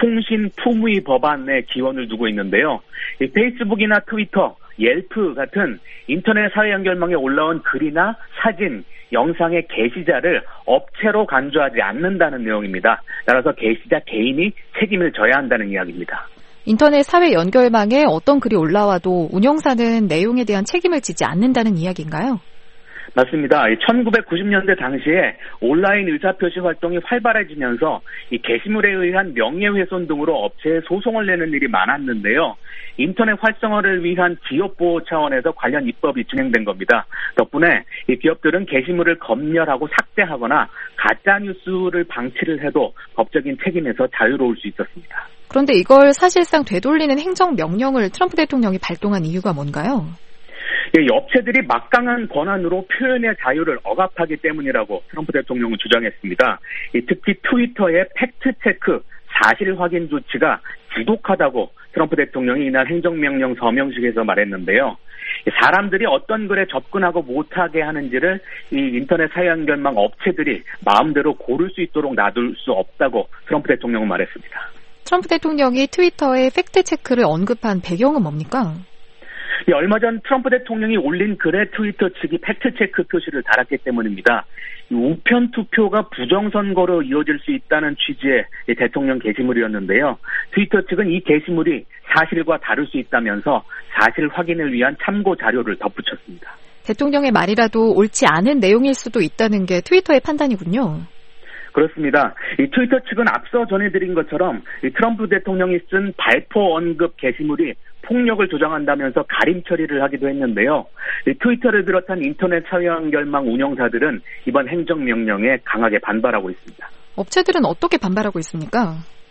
통신품위 법안에 기원을 두고 있는데요. 이 페이스북이나 트위터, 옐프 같은 인터넷 사회 연결망에 올라온 글이나 사진, 영상의 게시자를 업체로 간주하지 않는다는 내용입니다. 따라서 게시자 개인이 책임을 져야 한다는 이야기입니다. 인터넷 사회 연결망에 어떤 글이 올라와도 운영사는 내용에 대한 책임을 지지 않는다는 이야기인가요? 맞습니다. 천구백구십 년대 당시에 온라인 의사표시 활동이 활발해지면서 이 게시물에 의한 명예훼손 등으로 업체에 소송을 내는 일이 많았는데요. 인터넷 활성화를 위한 기업보호 차원에서 관련 입법이 진행된 겁니다. 덕분에 이 기업들은 게시물을 검열하고 삭제하거나 가짜뉴스를 방치를 해도 법적인 책임에서 자유로울 수 있었습니다. 그런데 이걸 사실상 되돌리는 행정명령을 트럼프 대통령이 발동한 이유가 뭔가요? 이 업체들이 막강한 권한으로 표현의 자유를 억압하기 때문이라고 트럼프 대통령은 주장했습니다. 특히 트위터의 팩트체크, 사실 확인 조치가 지독하다고 트럼프 대통령이 이날 행정명령 서명식에서 말했는데요. 사람들이 어떤 글에 접근하고 못하게 하는지를 이 인터넷 사회연결망 업체들이 마음대로 고를 수 있도록 놔둘 수 없다고 트럼프 대통령은 말했습니다. 트럼프 대통령이 트위터에 팩트체크를 언급한 배경은 뭡니까? 예, 얼마 전 트럼프 대통령이 올린 글에 트위터 측이 팩트체크 표시를 달았기 때문입니다. 우편 투표가 부정선거로 이어질 수 있다는 취지의 대통령 게시물이었는데요. 트위터 측은 이 게시물이 사실과 다를 수 있다면서 사실 확인을 위한 참고 자료를 덧붙였습니다. 대통령의 말이라도 옳지 않은 내용일 수도 있다는 게 트위터의 판단이군요. 그렇습니다. 이 트위터 측은 앞서 전해드린 것처럼 이 트럼프 대통령이 쓴 발포 언급 게시물이 폭력을 조장한다면서 가림 처리를 하기도 했는데요. 이 트위터를 비롯한 인터넷 사회 연결망 운영사들은 이번 행정명령에 강하게 반발하고 있습니다. 업체들은 어떻게 반발하고 있습니까?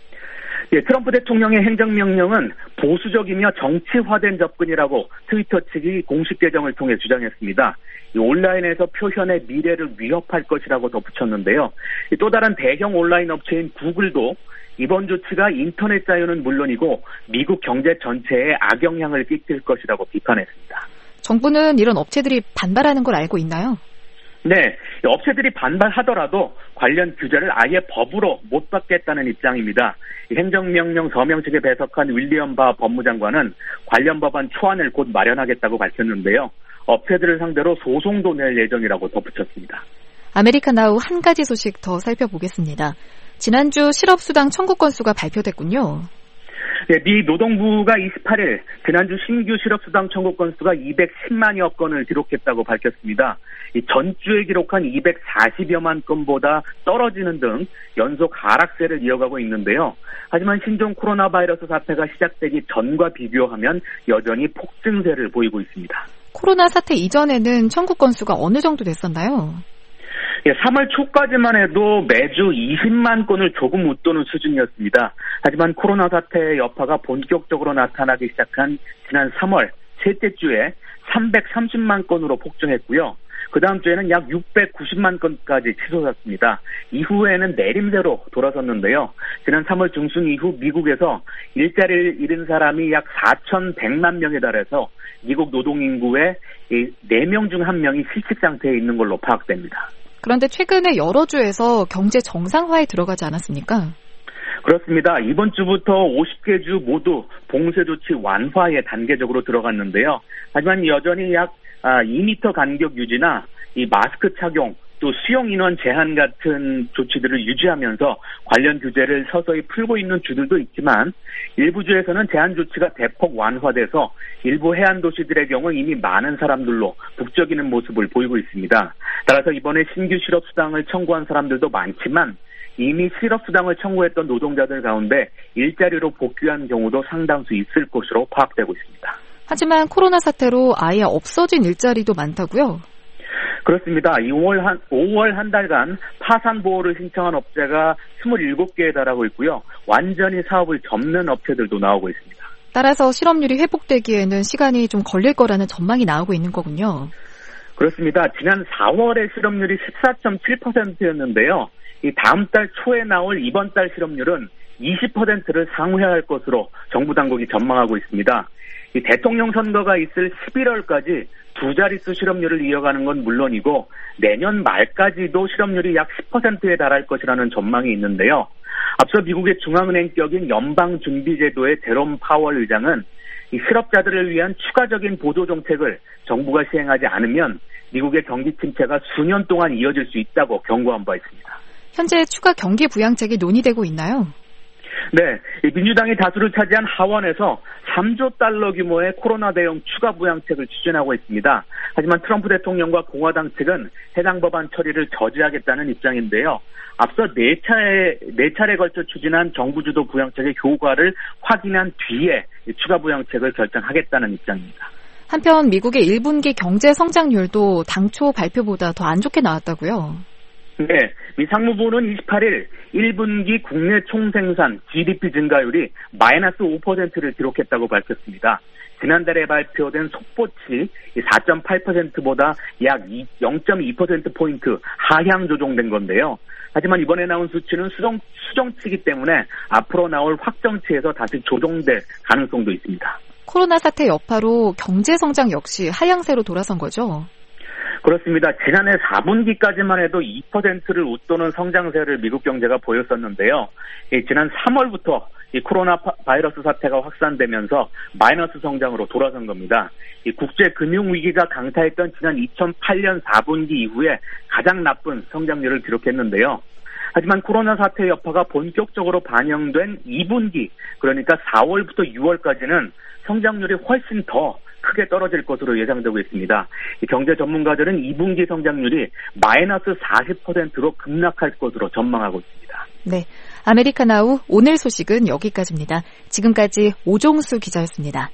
예, 트럼프 대통령의 행정명령은 보수적이며 정치화된 접근이라고 트위터 측이 공식 계정을 통해 주장했습니다. 이 온라인에서 표현의 미래를 위협할 것이라고 덧붙였는데요. 또 다른 대형 온라인 업체인 구글도 이번 조치가 인터넷 자유는 물론이고 미국 경제 전체에 악영향을 끼칠 것이라고 비판했습니다. 정부는 이런 업체들이 반발하는 걸 알고 있나요? 네, 업체들이 반발하더라도 관련 규제를 아예 법으로 못 받겠다는 입장입니다. 행정명령 서명식에 배석한 윌리엄 바 법무장관은 관련 법안 초안을 곧 마련하겠다고 밝혔는데요. 업체들을 상대로 소송도 낼 예정이라고 덧붙였습니다. 아메리카나우 한 가지 소식 더 살펴보겠습니다. 지난주 실업수당 청구 건수가 발표됐군요. 네, 미 노동부가 이십팔 일 지난주 신규 실업수당 청구 건수가 이백십만여 건을 기록했다고 밝혔습니다. 이 전주에 기록한 이백사십여만 건보다 떨어지는 등 연속 하락세를 이어가고 있는데요. 하지만 신종 코로나 바이러스 사태가 시작되기 전과 비교하면 여전히 폭증세를 보이고 있습니다. 코로나 사태 이전에는 청구 건수가 어느 정도 됐었나요? 예, 삼월 초까지만 해도 매주 이십만 건을 조금 웃도는 수준이었습니다. 하지만 코로나 사태의 여파가 본격적으로 나타나기 시작한 지난 삼월 셋째 주에 삼백삼십만 건으로 폭증했고요. 그 다음 주에는 약 육백구십만 건까지 치솟았습니다. 이후에는 내림세로 돌아섰는데요. 지난 삼월 중순 이후 미국에서 일자리를 잃은 사람이 약 사천백만 명에 달해서 미국 노동인구의 네 명 중 한 명이 실직 상태에 있는 걸로 파악됩니다. 그런데 최근에 여러 주에서 경제 정상화에 들어가지 않았습니까? 그렇습니다. 이번 주부터 오십 개 주 모두 봉쇄 조치 완화에 단계적으로 들어갔는데요. 하지만 여전히 약 이 미터 간격 유지나 이 마스크 착용, 또 수용 인원 제한 같은 조치들을 유지하면서 관련 규제를 서서히 풀고 있는 주들도 있지만 일부 주에서는 제한 조치가 대폭 완화돼서 일부 해안 도시들의 경우 이미 많은 사람들로 북적이는 모습을 보이고 있습니다. 따라서 이번에 신규 실업수당을 청구한 사람들도 많지만 이미 실업수당을 청구했던 노동자들 가운데 일자리로 복귀한 경우도 상당수 있을 것으로 파악되고 있습니다. 하지만 코로나 사태로 아예 없어진 일자리도 많다고요? 그렇습니다. 이월 한, 오월 한 달간 파산 보호를 신청한 업체가 스물일곱 개에 달하고 있고요. 완전히 사업을 접는 업체들도 나오고 있습니다. 따라서 실업률이 회복되기에는 시간이 좀 걸릴 거라는 전망이 나오고 있는 거군요. 그렇습니다. 지난 사월의 실업률이 십사 점 칠 퍼센트였는데요. 이 다음 달 초에 나올 이번 달 실업률은 이십 퍼센트를 상회할 것으로 정부 당국이 전망하고 있습니다. 이 대통령 선거가 있을 십일월까지 두 자릿수 실업률을 이어가는 건 물론이고 내년 말까지도 실업률이 약 십 퍼센트에 달할 것이라는 전망이 있는데요. 앞서 미국의 중앙은행격인 연방준비제도의 제롬 파월 의장은 이 실업자들을 위한 추가적인 보조 정책을 정부가 시행하지 않으면 미국의 경기 침체가 수년 동안 이어질 수 있다고 경고한 바 있습니다. 현재 추가 경기 부양책이 논의되고 있나요? 네, 민주당이 다수를 차지한 하원에서 삼조 달러 규모의 코로나 대응 추가 부양책을 추진하고 있습니다. 하지만 트럼프 대통령과 공화당 측은 해당 법안 처리를 저지하겠다는 입장인데요. 앞서 네 차례, 네 차례 걸쳐 추진한 정부 주도 부양책의 효과를 확인한 뒤에 추가 부양책을 결정하겠다는 입장입니다. 한편 미국의 일 분기 경제 성장률도 당초 발표보다 더 안 좋게 나왔다고요? 네, 미 상무부는 이십팔일 일 분기 국내 총생산 지디피 증가율이 마이너스 오 퍼센트를 기록했다고 밝혔습니다. 지난달에 발표된 속보치 사 점 팔 퍼센트보다 약 영 점 이 퍼센트포인트 하향 조정된 건데요. 하지만 이번에 나온 수치는 수정, 수정치이기 때문에 앞으로 나올 확정치에서 다시 조정될 가능성도 있습니다. 코로나 사태 여파로 경제 성장 역시 하향세로 돌아선 거죠? 그렇습니다. 지난해 사 분기까지만 해도 이 퍼센트를 웃도는 성장세를 미국 경제가 보였었는데요. 지난 삼월부터 이 코로나 바이러스 사태가 확산되면서 마이너스 성장으로 돌아선 겁니다. 이 국제 금융 위기가 강타했던 지난 이천팔년 사 분기 이후에 가장 나쁜 성장률을 기록했는데요. 하지만 코로나 사태 여파가 본격적으로 반영된 이 분기, 그러니까 사월부터 유월까지는 성장률이 훨씬 더 크게 떨어질 것으로 예상되고 있습니다. 경제 전문가들은 이 분기 성장률이 마이너스 사십 퍼센트로 급락할 것으로 전망하고 있습니다. 네, 아메리카나우 오늘 소식은 여기까지입니다. 지금까지 오종수 기자였습니다.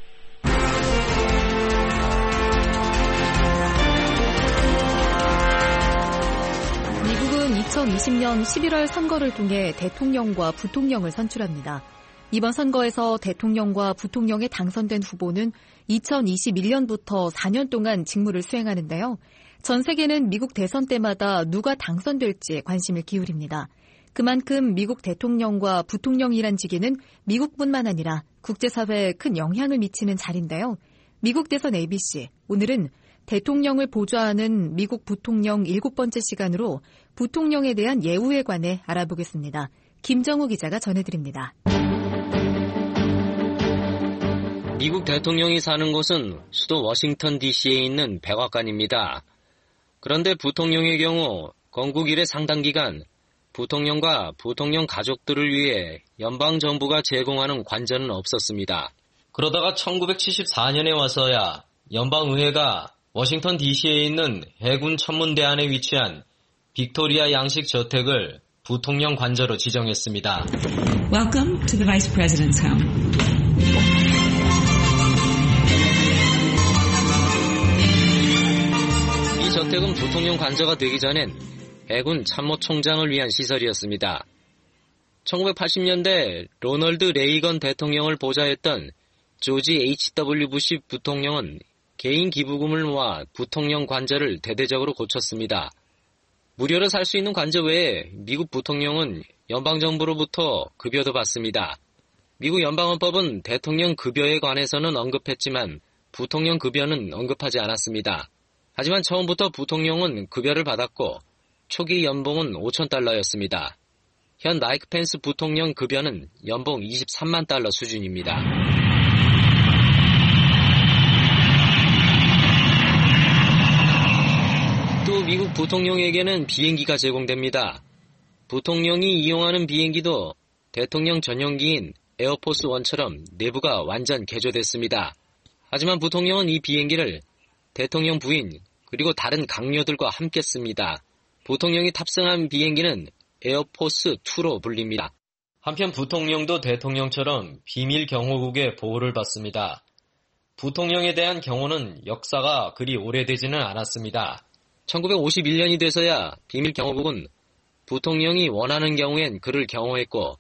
미국은 이천이십년 십일월 선거를 통해 대통령과 부통령을 선출합니다. 이번 선거에서 대통령과 부통령에 당선된 후보는 이천이십일년부터 사 년 동안 직무를 수행하는데요. 전 세계는 미국 대선 때마다 누가 당선될지에 관심을 기울입니다. 그만큼 미국 대통령과 부통령이란 직위는 미국뿐만 아니라 국제사회에 큰 영향을 미치는 자리인데요. 미국 대선 에이비씨, 오늘은 대통령을 보좌하는 미국 부통령 일곱 번째 시간으로 부통령에 대한 예우에 관해 알아보겠습니다. 김정우 기자가 전해드립니다. 미국 대통령이 사는 곳은 수도 워싱턴 디씨에 있는 백악관입니다. 그런데 부통령의 경우 건국 이래 상당 기간 부통령과 부통령 가족들을 위해 연방정부가 제공하는 관저는 없었습니다. 그러다가 천구백칠십사년에 와서야 연방의회가 워싱턴 디씨에 있는 해군 천문대안에 위치한 빅토리아 양식 저택을 부통령 관저로 지정했습니다. Welcome to the Vice President's home. 이 저택은 부통령 관저가 되기 전엔 해군 참모총장을 위한 시설이었습니다. 천구백팔십년대 로널드 레이건 대통령을 보좌했던 조지 에이치 더블유 부시 부통령은 개인 기부금을 모아 부통령 관저를 대대적으로 고쳤습니다. 무료로 살 수 있는 관저 외에 미국 부통령은 연방정부로부터 급여도 받습니다. 미국 연방헌법은 대통령 급여에 관해서는 언급했지만 부통령 급여는 언급하지 않았습니다. 하지만 처음부터 부통령은 급여를 받았고 초기 연봉은 오천 달러였습니다. 현 마이크 펜스 부통령 급여는 연봉 이십삼만 달러 수준입니다. 또 미국 부통령에게는 비행기가 제공됩니다. 부통령이 이용하는 비행기도 대통령 전용기인 에어포스 원처럼 내부가 완전 개조됐습니다. 하지만 부통령은 이 비행기를 대통령 부인 그리고 다른 강요들과 함께 씁니다. 부통령이 탑승한 비행기는 에어포스 투로 불립니다. 한편 부통령도 대통령처럼 비밀 경호국의 보호를 받습니다. 부통령에 대한 경호는 역사가 그리 오래되지는 않았습니다. 천구백오십일년이 돼서야 비밀 경호국은 부통령이 원하는 경우엔 그를 경호했고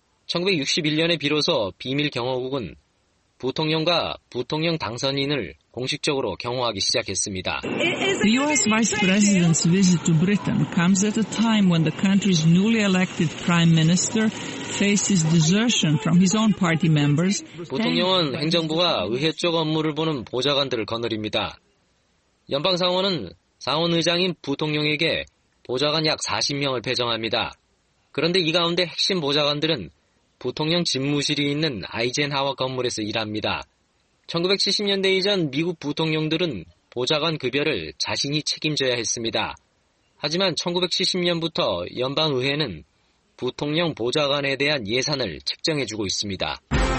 천구백육십일년에 비로소 비밀 경호국은 부통령과 부통령 당선인을 공식적으로 경호하기 시작했습니다. The U S Vice President's visit to Britain comes at a time when the country's newly elected Prime Minister faces desertion from his own party members. 부통령은 행정부가 의회 쪽 업무를 보는 보좌관들을 거느립니다. 연방상원은 상원의장인 부통령에게 보좌관 약 사십 명을 배정합니다. 그런데 이 가운데 핵심 보좌관들은 부통령 집무실이 있는 아이젠하워 건물에서 일합니다. 천구백칠십 년대 이전 미국 부통령들은 보좌관 급여를 자신이 책임져야 했습니다. 하지만 천구백칠십 년부터 연방의회는 부통령 보좌관에 대한 예산을 책정해주고 있습니다.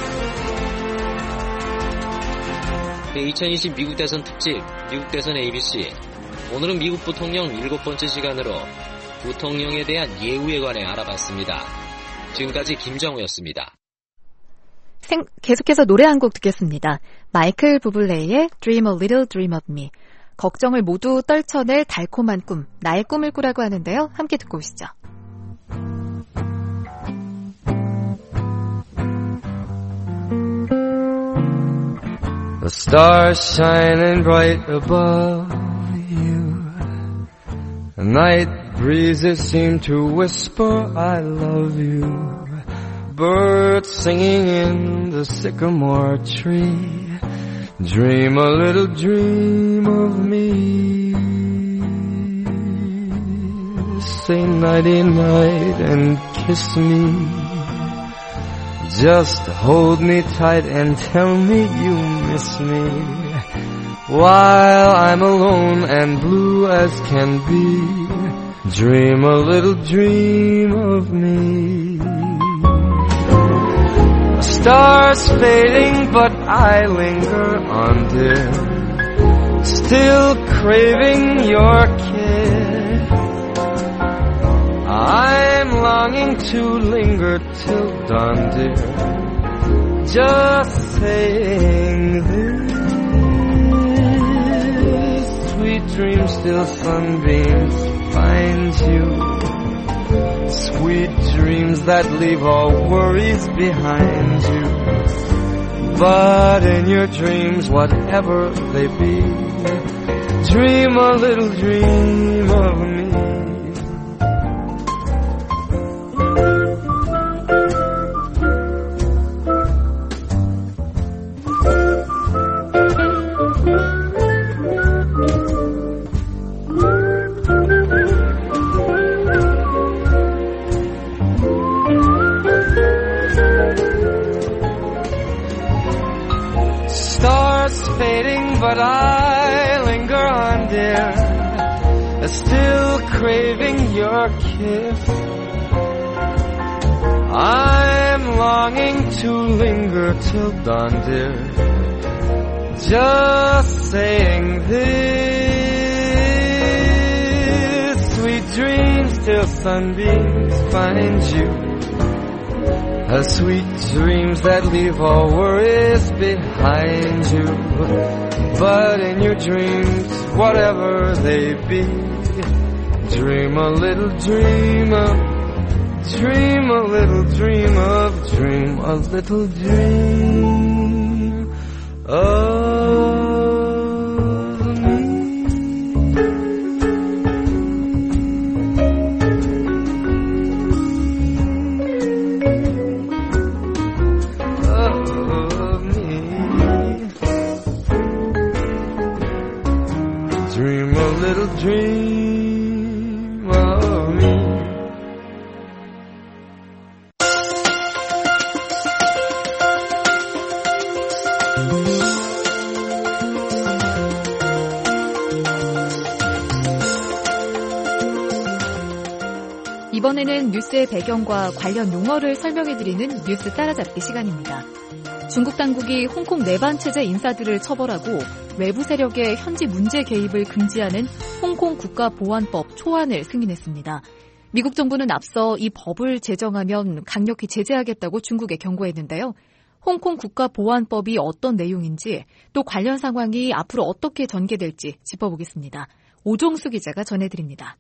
이천이십 미국 대선 특집, 미국 대선 에이비씨. 오늘은 미국 부통령 일곱 번째 시간으로 부통령에 대한 예우에 관해 알아봤습니다. 지금까지 김정우였습니다. 생, 계속해서 노래 한 곡 듣겠습니다. 마이클 부블레의 Dream a Little Dream of Me. 걱정을 모두 떨쳐낼 달콤한 꿈, 나의 꿈을 꾸라고 하는데요. 함께 듣고 오시죠. The stars shining bright above you. The night breezes seem to whisper, I love you. Birds singing in the sycamore tree. Dream a little dream of me. Say nighty-night and kiss me. Just hold me tight and tell me you miss me. While I'm alone and blue as can be. Dream a little dream of me. Stars fading, but I linger on, dear. Still craving your kiss. I'm longing to linger till dawn, dear. Just saying this. Sweet dreams till sunbeams find you. Sweet dreams that leave all worries behind you. But in your dreams, whatever they be, dream a little dream of me. But I linger on, dear, still craving your kiss. I'm longing to linger till dawn, dear. Just saying this. Sweet dreams till sunbeams find you. Uh, sweet dreams that leave all worries behind you. But in your dreams, whatever they be, dream a little dream of, dream a little dream of, dream a little dream of dream of me. 이번에는 뉴스의 배경과 관련 용어를 설명해드리는 뉴스 따라잡기 시간입니다. 중국 당국이 홍콩 내반 체제 인사들을 처벌하고 외부 세력의 현지 문제 개입을 금지하는 홍콩 국가보안법 초안을 승인했습니다. 미국 정부는 앞서 이 법을 제정하면 강력히 제재하겠다고 중국에 경고했는데요. 홍콩 국가보안법이 어떤 내용인지 또 관련 상황이 앞으로 어떻게 전개될지 짚어보겠습니다. 오종수 기자가 전해드립니다.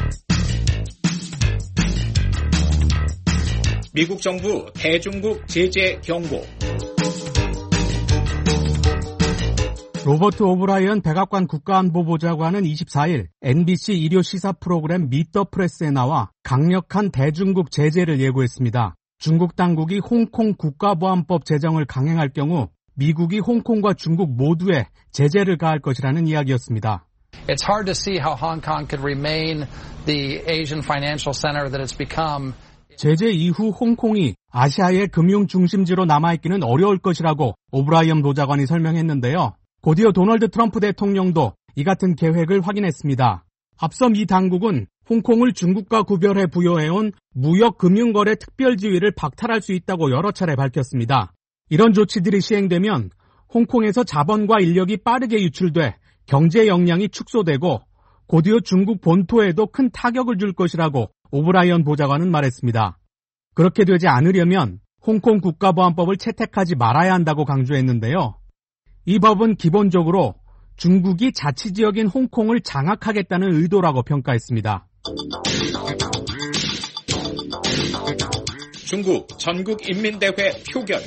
미국 정부 대중국 제재 경고. 로버트 오브라이언 백악관 국가안보보좌관은 이십사일 엠비씨 일요 시사 프로그램 미트 더 프레스에 나와 강력한 대중국 제재를 예고했습니다. 중국 당국이 홍콩 국가보안법 제정을 강행할 경우 미국이 홍콩과 중국 모두에 제재를 가할 것이라는 이야기였습니다. It's hard to see how Hong Kong could remain the Asian financial center that it's become. 제재 이후 홍콩이 아시아의 금융 중심지로 남아있기는 어려울 것이라고 오브라이언 보좌관이 설명했는데요. 곧이어 도널드 트럼프 대통령도 이 같은 계획을 확인했습니다. 앞서 미 당국은 홍콩을 중국과 구별해 부여해온 무역금융거래 특별지위를 박탈할 수 있다고 여러 차례 밝혔습니다. 이런 조치들이 시행되면 홍콩에서 자본과 인력이 빠르게 유출돼 경제 역량이 축소되고 곧이어 중국 본토에도 큰 타격을 줄 것이라고 오브라이언 보좌관은 말했습니다. 그렇게 되지 않으려면 홍콩 국가보안법을 채택하지 말아야 한다고 강조했는데요. 이 법은 기본적으로 중국이 자치지역인 홍콩을 장악하겠다는 의도라고 평가했습니다. 중국 전국인민대회 표결.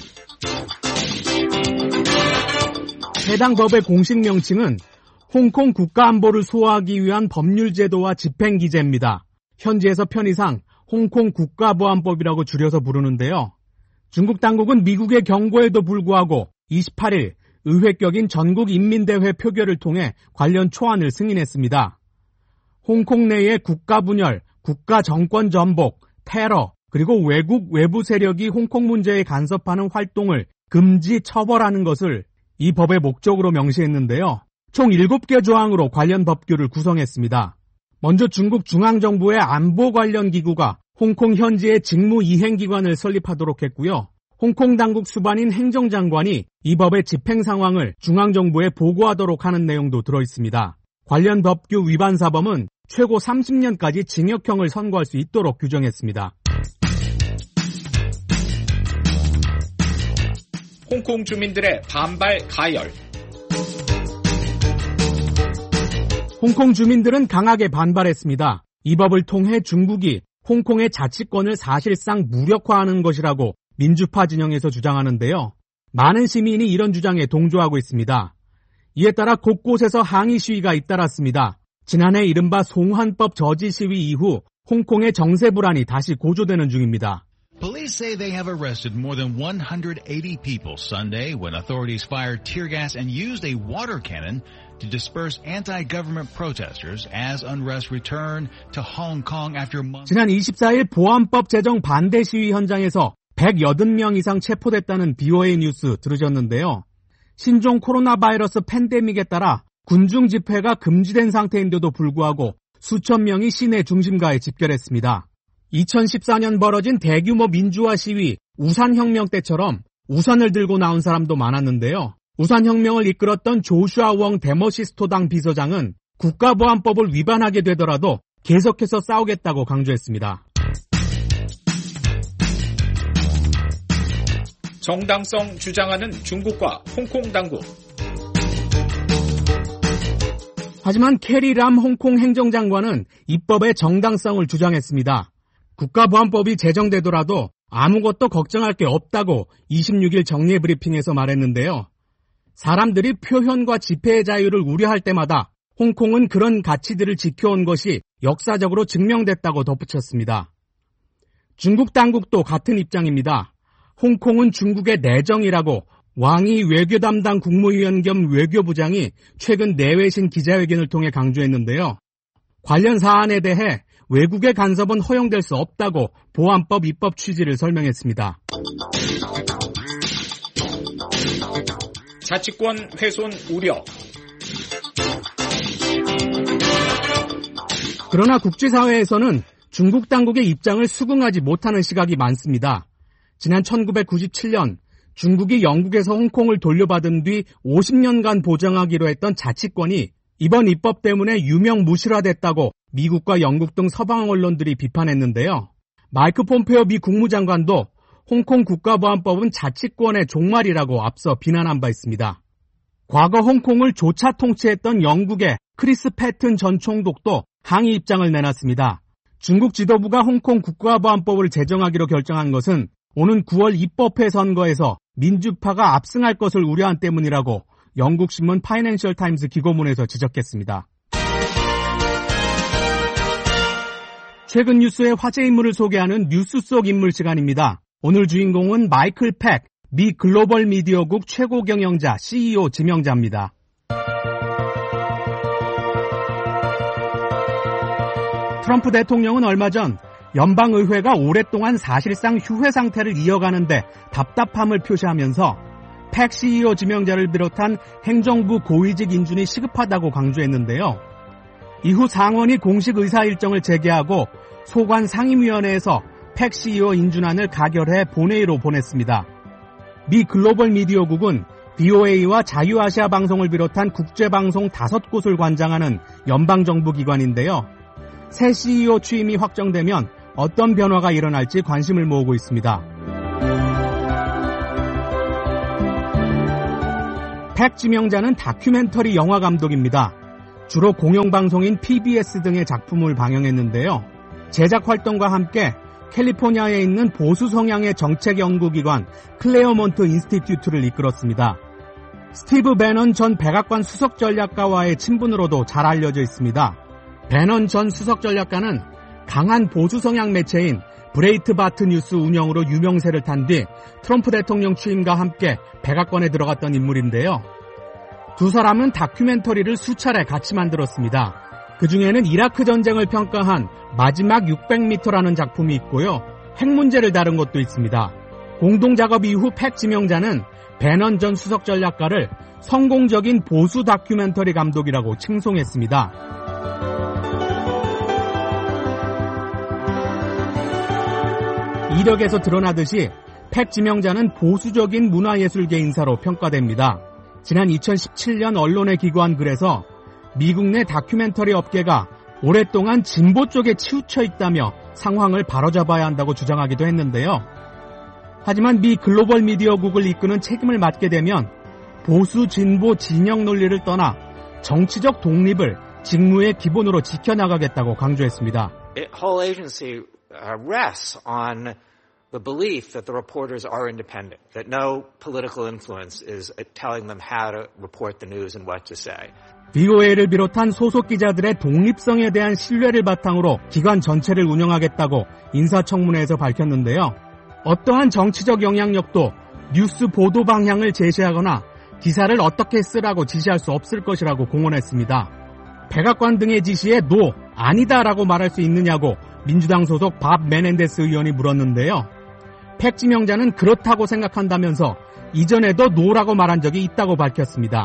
해당 법의 공식 명칭은 홍콩 국가안보를 수호하기 위한 법률 제도와 집행기제입니다. 현지에서 편의상 홍콩 국가보안법이라고 줄여서 부르는데요. 중국 당국은 미국의 경고에도 불구하고 이십팔일 의회격인 전국인민대회 표결을 통해 관련 초안을 승인했습니다. 홍콩 내의 국가분열, 국가정권 전복, 테러, 그리고 외국 외부 세력이 홍콩 문제에 간섭하는 활동을 금지 처벌하는 것을 이 법의 목적으로 명시했는데요. 총 일곱 개 조항으로 관련 법규를 구성했습니다. 먼저 중국 중앙정부의 안보 관련 기구가 홍콩 현지의 직무 이행기관을 설립하도록 했고요. 홍콩 당국 수반인 행정장관이 이 법의 집행 상황을 중앙정부에 보고하도록 하는 내용도 들어있습니다. 관련 법규 위반 사범은 최고 삼십 년까지 징역형을 선고할 수 있도록 규정했습니다. 홍콩 주민들의 반발 가열. 홍콩 주민들은 강하게 반발했습니다. 이 법을 통해 중국이 홍콩의 자치권을 사실상 무력화하는 것이라고 민주파 진영에서 주장하는데요. 많은 시민이 이런 주장에 동조하고 있습니다. 이에 따라 곳곳에서 항의 시위가 잇따랐습니다. 지난해 이른바 송환법 저지 시위 이후 홍콩의 정세 불안이 다시 고조되는 중입니다. Police say they have arrested more than one hundred eighty people Sunday when authorities fired tear gas and used a water cannon to disperse anti-government protesters as unrest returned to Hong Kong after months. 지난 이십사일 보안법 제정 반대 시위 현장에서 백팔십 명 이상 체포됐다는 비오에이 뉴스 들으셨는데요. 신종 코로나 바이러스 팬데믹에 따라 군중 집회가 금지된 상태인데도 불구하고 수천 명이 시내 중심가에 집결했습니다. 이천십사년 벌어진 대규모 민주화 시위 우산혁명 때처럼 우산을 들고 나온 사람도 많았는데요. 우산혁명을 이끌었던 조슈아 웡 데모시스토당 비서장은 국가보안법을 위반하게 되더라도 계속해서 싸우겠다고 강조했습니다. 정당성 주장하는 중국과 홍콩 당국. 하지만 캐리 람 홍콩 행정장관은 입법의 정당성을 주장했습니다. 국가보안법이 제정되더라도 아무것도 걱정할 게 없다고 이십육일 정례 브리핑에서 말했는데요. 사람들이 표현과 집회의 자유를 우려할 때마다 홍콩은 그런 가치들을 지켜온 것이 역사적으로 증명됐다고 덧붙였습니다. 중국 당국도 같은 입장입니다. 홍콩은 중국의 내정이라고 왕이 외교 담당 국무위원 겸 외교부장이 최근 내외신 기자회견을 통해 강조했는데요. 관련 사안에 대해 외국의 간섭은 허용될 수 없다고 보안법 입법 취지를 설명했습니다. 자치권 훼손 우려. 그러나 국제사회에서는 중국 당국의 입장을 수긍하지 못하는 시각이 많습니다. 지난 천구백구십칠년 중국이 영국에서 홍콩을 돌려받은 뒤 오십 년간 보장하기로 했던 자치권이 이번 입법 때문에 유명무실화됐다고 미국과 영국 등 서방 언론들이 비판했는데요. 마이크 폼페오 미 국무장관도 홍콩 국가보안법은 자치권의 종말이라고 앞서 비난한 바 있습니다. 과거 홍콩을 조차 통치했던 영국의 크리스 패튼 전 총독도 항의 입장을 내놨습니다. 중국 지도부가 홍콩 국가보안법을 제정하기로 결정한 것은 오는 구월 입법회 선거에서 민주파가 압승할 것을 우려한 때문이라고 영국 신문 파이낸셜 타임스 기고문에서 지적했습니다. 최근 뉴스의 화제 인물을 소개하는 뉴스 속 인물 시간입니다. 오늘 주인공은 마이클 팩, 미 글로벌 미디어국 최고 경영자 씨이오 지명자입니다. 트럼프 대통령은 얼마 전 연방의회가 오랫동안 사실상 휴회 상태를 이어가는데 답답함을 표시하면서 팩 씨이오 지명자를 비롯한 행정부 고위직 인준이 시급하다고 강조했는데요. 이후 상원이 공식 의사 일정을 재개하고 소관 상임위원회에서 팩 씨이오 인준안을 가결해 본회의로 보냈습니다. 미 글로벌 미디어국은 브이오에이와 자유아시아 방송을 비롯한 국제방송 다섯 곳을 관장하는 연방정부 기관인데요. 새 씨이오 취임이 확정되면 어떤 변화가 일어날지 관심을 모으고 있습니다. 팩 지명자는 다큐멘터리 영화 감독입니다. 주로 공영방송인 피비에스 등의 작품을 방영했는데요. 제작 활동과 함께 캘리포니아에 있는 보수 성향의 정책 연구기관 클레어몬트 인스티튜트를 이끌었습니다. 스티브 배넌 전 백악관 수석 전략가와의 친분으로도 잘 알려져 있습니다. 배넌 전 수석 전략가는 강한 보수 성향 매체인 브레이트바트 뉴스 운영으로 유명세를 탄 뒤 트럼프 대통령 취임과 함께 백악관에 들어갔던 인물인데요. 두 사람은 다큐멘터리를 수차례 같이 만들었습니다. 그중에는 이라크 전쟁을 평가한 마지막 육백 미터라는 작품이 있고요. 핵 문제를 다룬 것도 있습니다. 공동 작업 이후 팩 지명자는 배넌 전 수석 전략가를 성공적인 보수 다큐멘터리 감독이라고 칭송했습니다. 이력에서 드러나듯이 팩 지명자는 보수적인 문화예술계 인사로 평가됩니다. 지난 이천십칠 년 언론에 기고한 글에서 미국 내 다큐멘터리 업계가 오랫동안 진보 쪽에 치우쳐 있다며 상황을 바로잡아야 한다고 주장하기도 했는데요. 하지만 미 글로벌 미디어국을 이끄는 책임을 맡게 되면 보수 진보 진영 논리를 떠나 정치적 독립을 직무의 기본으로 지켜나가겠다고 강조했습니다. The whole agency rests on the belief that the reporters are independent, that no political influence is telling them how to report the news and what to say. 브이오에이를 비롯한 소속 기자들의 독립성에 대한 신뢰를 바탕으로 기관 전체를 운영하겠다고 인사청문회에서 밝혔는데요. 어떠한 정치적 영향력도 뉴스 보도 방향을 제시하거나 기사를 어떻게 쓰라고 지시할 수 없을 것이라고 공언했습니다. 백악관 등의 지시에 노, 아니다라고 말할 수 있느냐고 민주당 소속 밥 메넨데스 의원이 물었는데요. 팩 지명자는 그렇다고 생각한다면서 이전에도 노라고 말한 적이 있다고 밝혔습니다.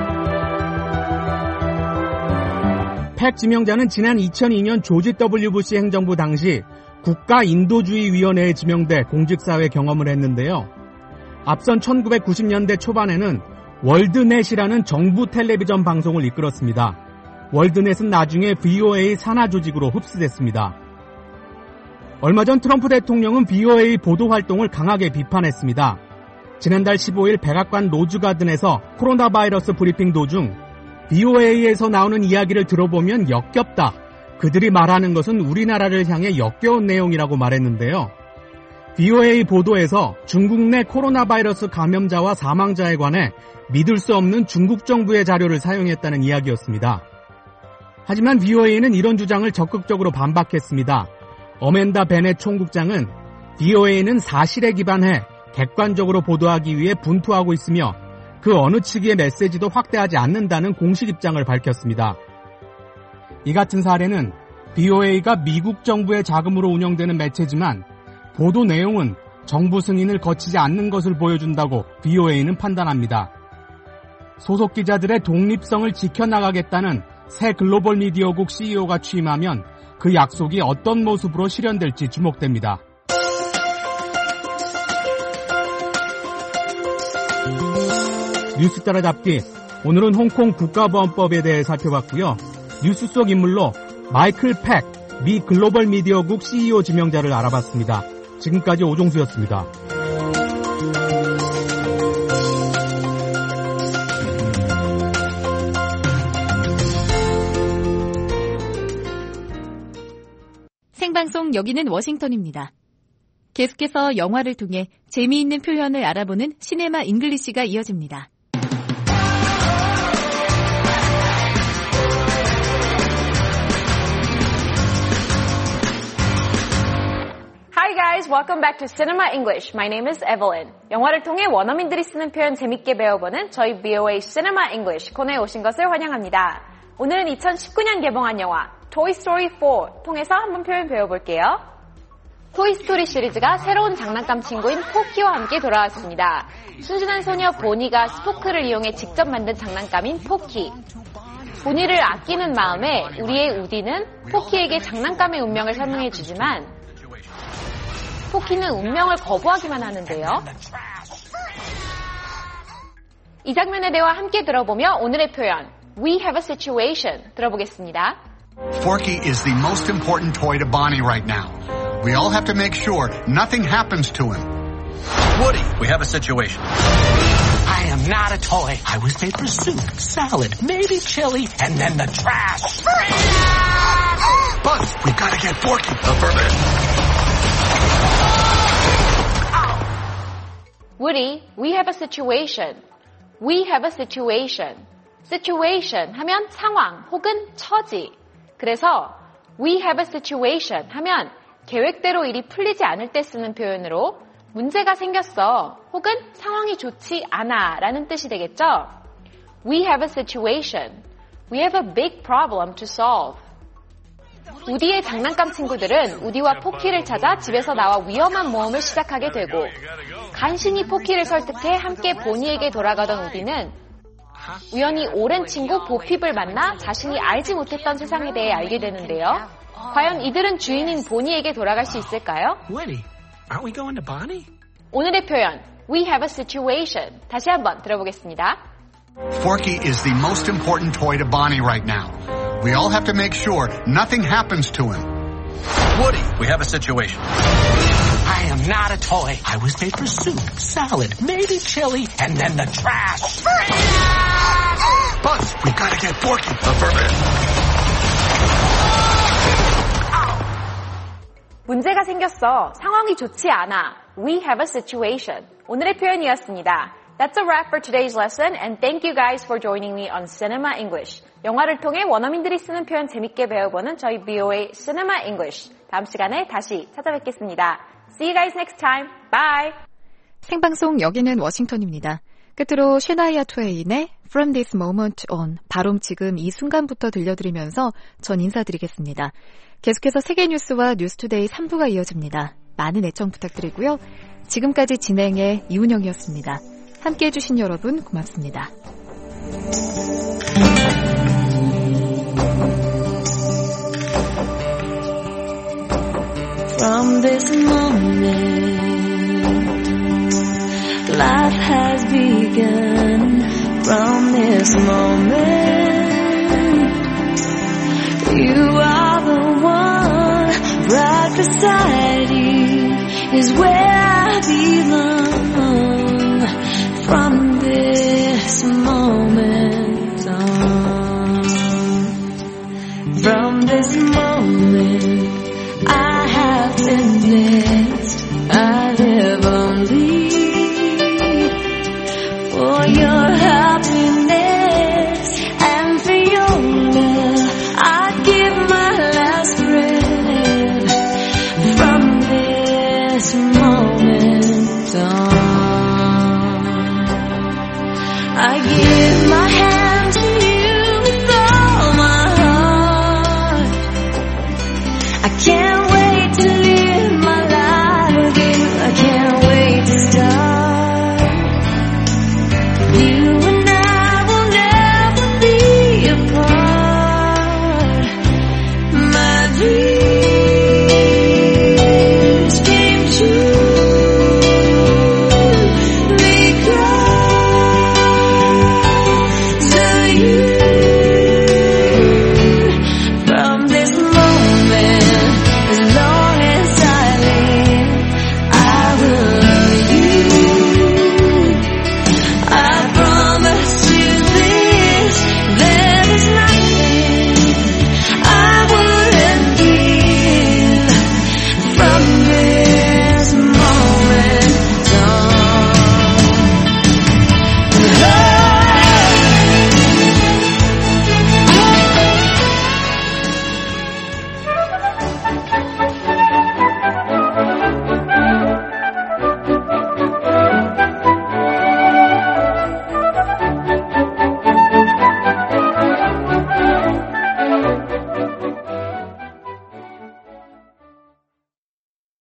팩 지명자는 지난 이천이 년 조지 더블유 부시 행정부 당시 국가인도주의위원회에 지명돼 공직사회 경험을 했는데요. 앞선 천구백구십 년대 초반에는 월드넷이라는 정부 텔레비전 방송을 이끌었습니다. 월드넷은 나중에 브이오에이 산하 조직으로 흡수됐습니다. 얼마 전 트럼프 대통령은 브이오에이 보도 활동을 강하게 비판했습니다. 지난달 십오 일 백악관 로즈가든에서 코로나 바이러스 브리핑 도중 브이오에이에서 나오는 이야기를 들어보면 역겹다. 그들이 말하는 것은 우리나라를 향해 역겨운 내용이라고 말했는데요. 브이오에이 보도에서 중국 내 코로나 바이러스 감염자와 사망자에 관해 믿을 수 없는 중국 정부의 자료를 사용했다는 이야기였습니다. 하지만 브이오에이는 이런 주장을 적극적으로 반박했습니다. 어멘다 베넷 총국장은 브이오에이는 사실에 기반해 객관적으로 보도하기 위해 분투하고 있으며 그 어느 측의 메시지도 확대하지 않는다는 공식 입장을 밝혔습니다. 이 같은 사례는 브이오에이가 미국 정부의 자금으로 운영되는 매체지만 보도 내용은 정부 승인을 거치지 않는 것을 보여준다고 브이오에이는 판단합니다. 소속 기자들의 독립성을 지켜나가겠다는 새 글로벌 미디어국 씨이오가 취임하면 그 약속이 어떤 모습으로 실현될지 주목됩니다. 뉴스 따라잡기, 오늘은 홍콩 국가보안법에 대해 살펴봤고요. 뉴스 속 인물로 마이클 팩, 미 글로벌 미디어국 씨이오 지명자를 알아봤습니다. 지금까지 오종수였습니다. 생방송 여기는 워싱턴입니다. 계속해서 영화를 통해 재미있는 표현을 알아보는 시네마 잉글리시가 이어집니다. Hi guys, welcome back to Cinema English. My name is Evelyn. 영화를 통해 원어민들이 쓰는 표현 재밌게 배워보는 저희 비오에이 Cinema English 코너에 오신 것을 환영합니다. 오늘은 이천십구 년 개봉한 영화 Toy Story 사 통해서 한번 표현 배워볼게요. 토이스토리 시리즈가 새로운 장난감 친구인 포키와 함께 돌아왔습니다. 순진한 소녀 보니가 스포크를 이용해 직접 만든 장난감인 포키. 보니를 아끼는 마음에 우리의 우디는 포키에게 장난감의 운명을 설명해주지만 포키는 운명을 거부하기만 하는데요. 이 장면의 대화 함께 들어보며 오늘의 표현 We have a situation 들어보겠습니다. Forky is the most important toy to Bonnie right now. We all have to make sure nothing happens to him. Woody, we have a situation. I am not a toy. I was made for soup, salad, maybe chili, and then the trash. Buzz, we've got to get Forky. Affirmative. Woody, we have a situation. We have a situation. situation 하면 상황 혹은 처지. 그래서 we have a situation 하면 계획대로 일이 풀리지 않을 때 쓰는 표현으로 문제가 생겼어 혹은 상황이 좋지 않아 라는 뜻이 되겠죠? We have a situation. We have a big problem to solve. 우디의 장난감 친구들은 우디와 포키를 찾아 집에서 나와 위험한 모험을 시작하게 되고 간신히 포키를 설득해 함께 보니에게 돌아가던 우디는 우연히 오랜 친구 보핍을 만나 자신이 알지 못했던 세상에 대해 알게 되는데요. 과연 이들은 주인인 보니에게 돌아갈 수 있을까요? Woody, aren't we going to Bonnie? 오늘의 표현 We have a situation 다시 한번 들어보겠습니다. Forky is the most important toy to Bonnie right now. We all have to make sure nothing happens to him. Woody, we have a situation. I am not a toy. I was made for soup, salad, maybe chili, and then the trash. Buzz, we've got to get Forky. Affirmative. 문제가 생겼어. 상황이 좋지 않아. We have a situation. 오늘의 표현이었습니다. That's a wrap for today's lesson and thank you guys for joining me on Cinema English. 영화를 통해 원어민들이 쓰는 표현 재밌게 배워보는 저희 비오에이 Cinema English. 다음 시간에 다시 찾아뵙겠습니다. See you guys next time. Bye. 생방송 여기는 워싱턴입니다. 끝으로 셰나이아 트웨인의 From This Moment On, 바로 지금 이 순간부터 들려드리면서 전 인사드리겠습니다. 계속해서 세계 뉴스와 뉴스투데이 삼 부가 이어집니다. 많은 애청 부탁드리고요. 지금까지 진행의 이운영이었습니다. 함께해 주신 여러분 고맙습니다. From this moment, life has begun. From this moment, you are the one. Right beside you is where I belong. From this moment on, from this moment I have been blessed.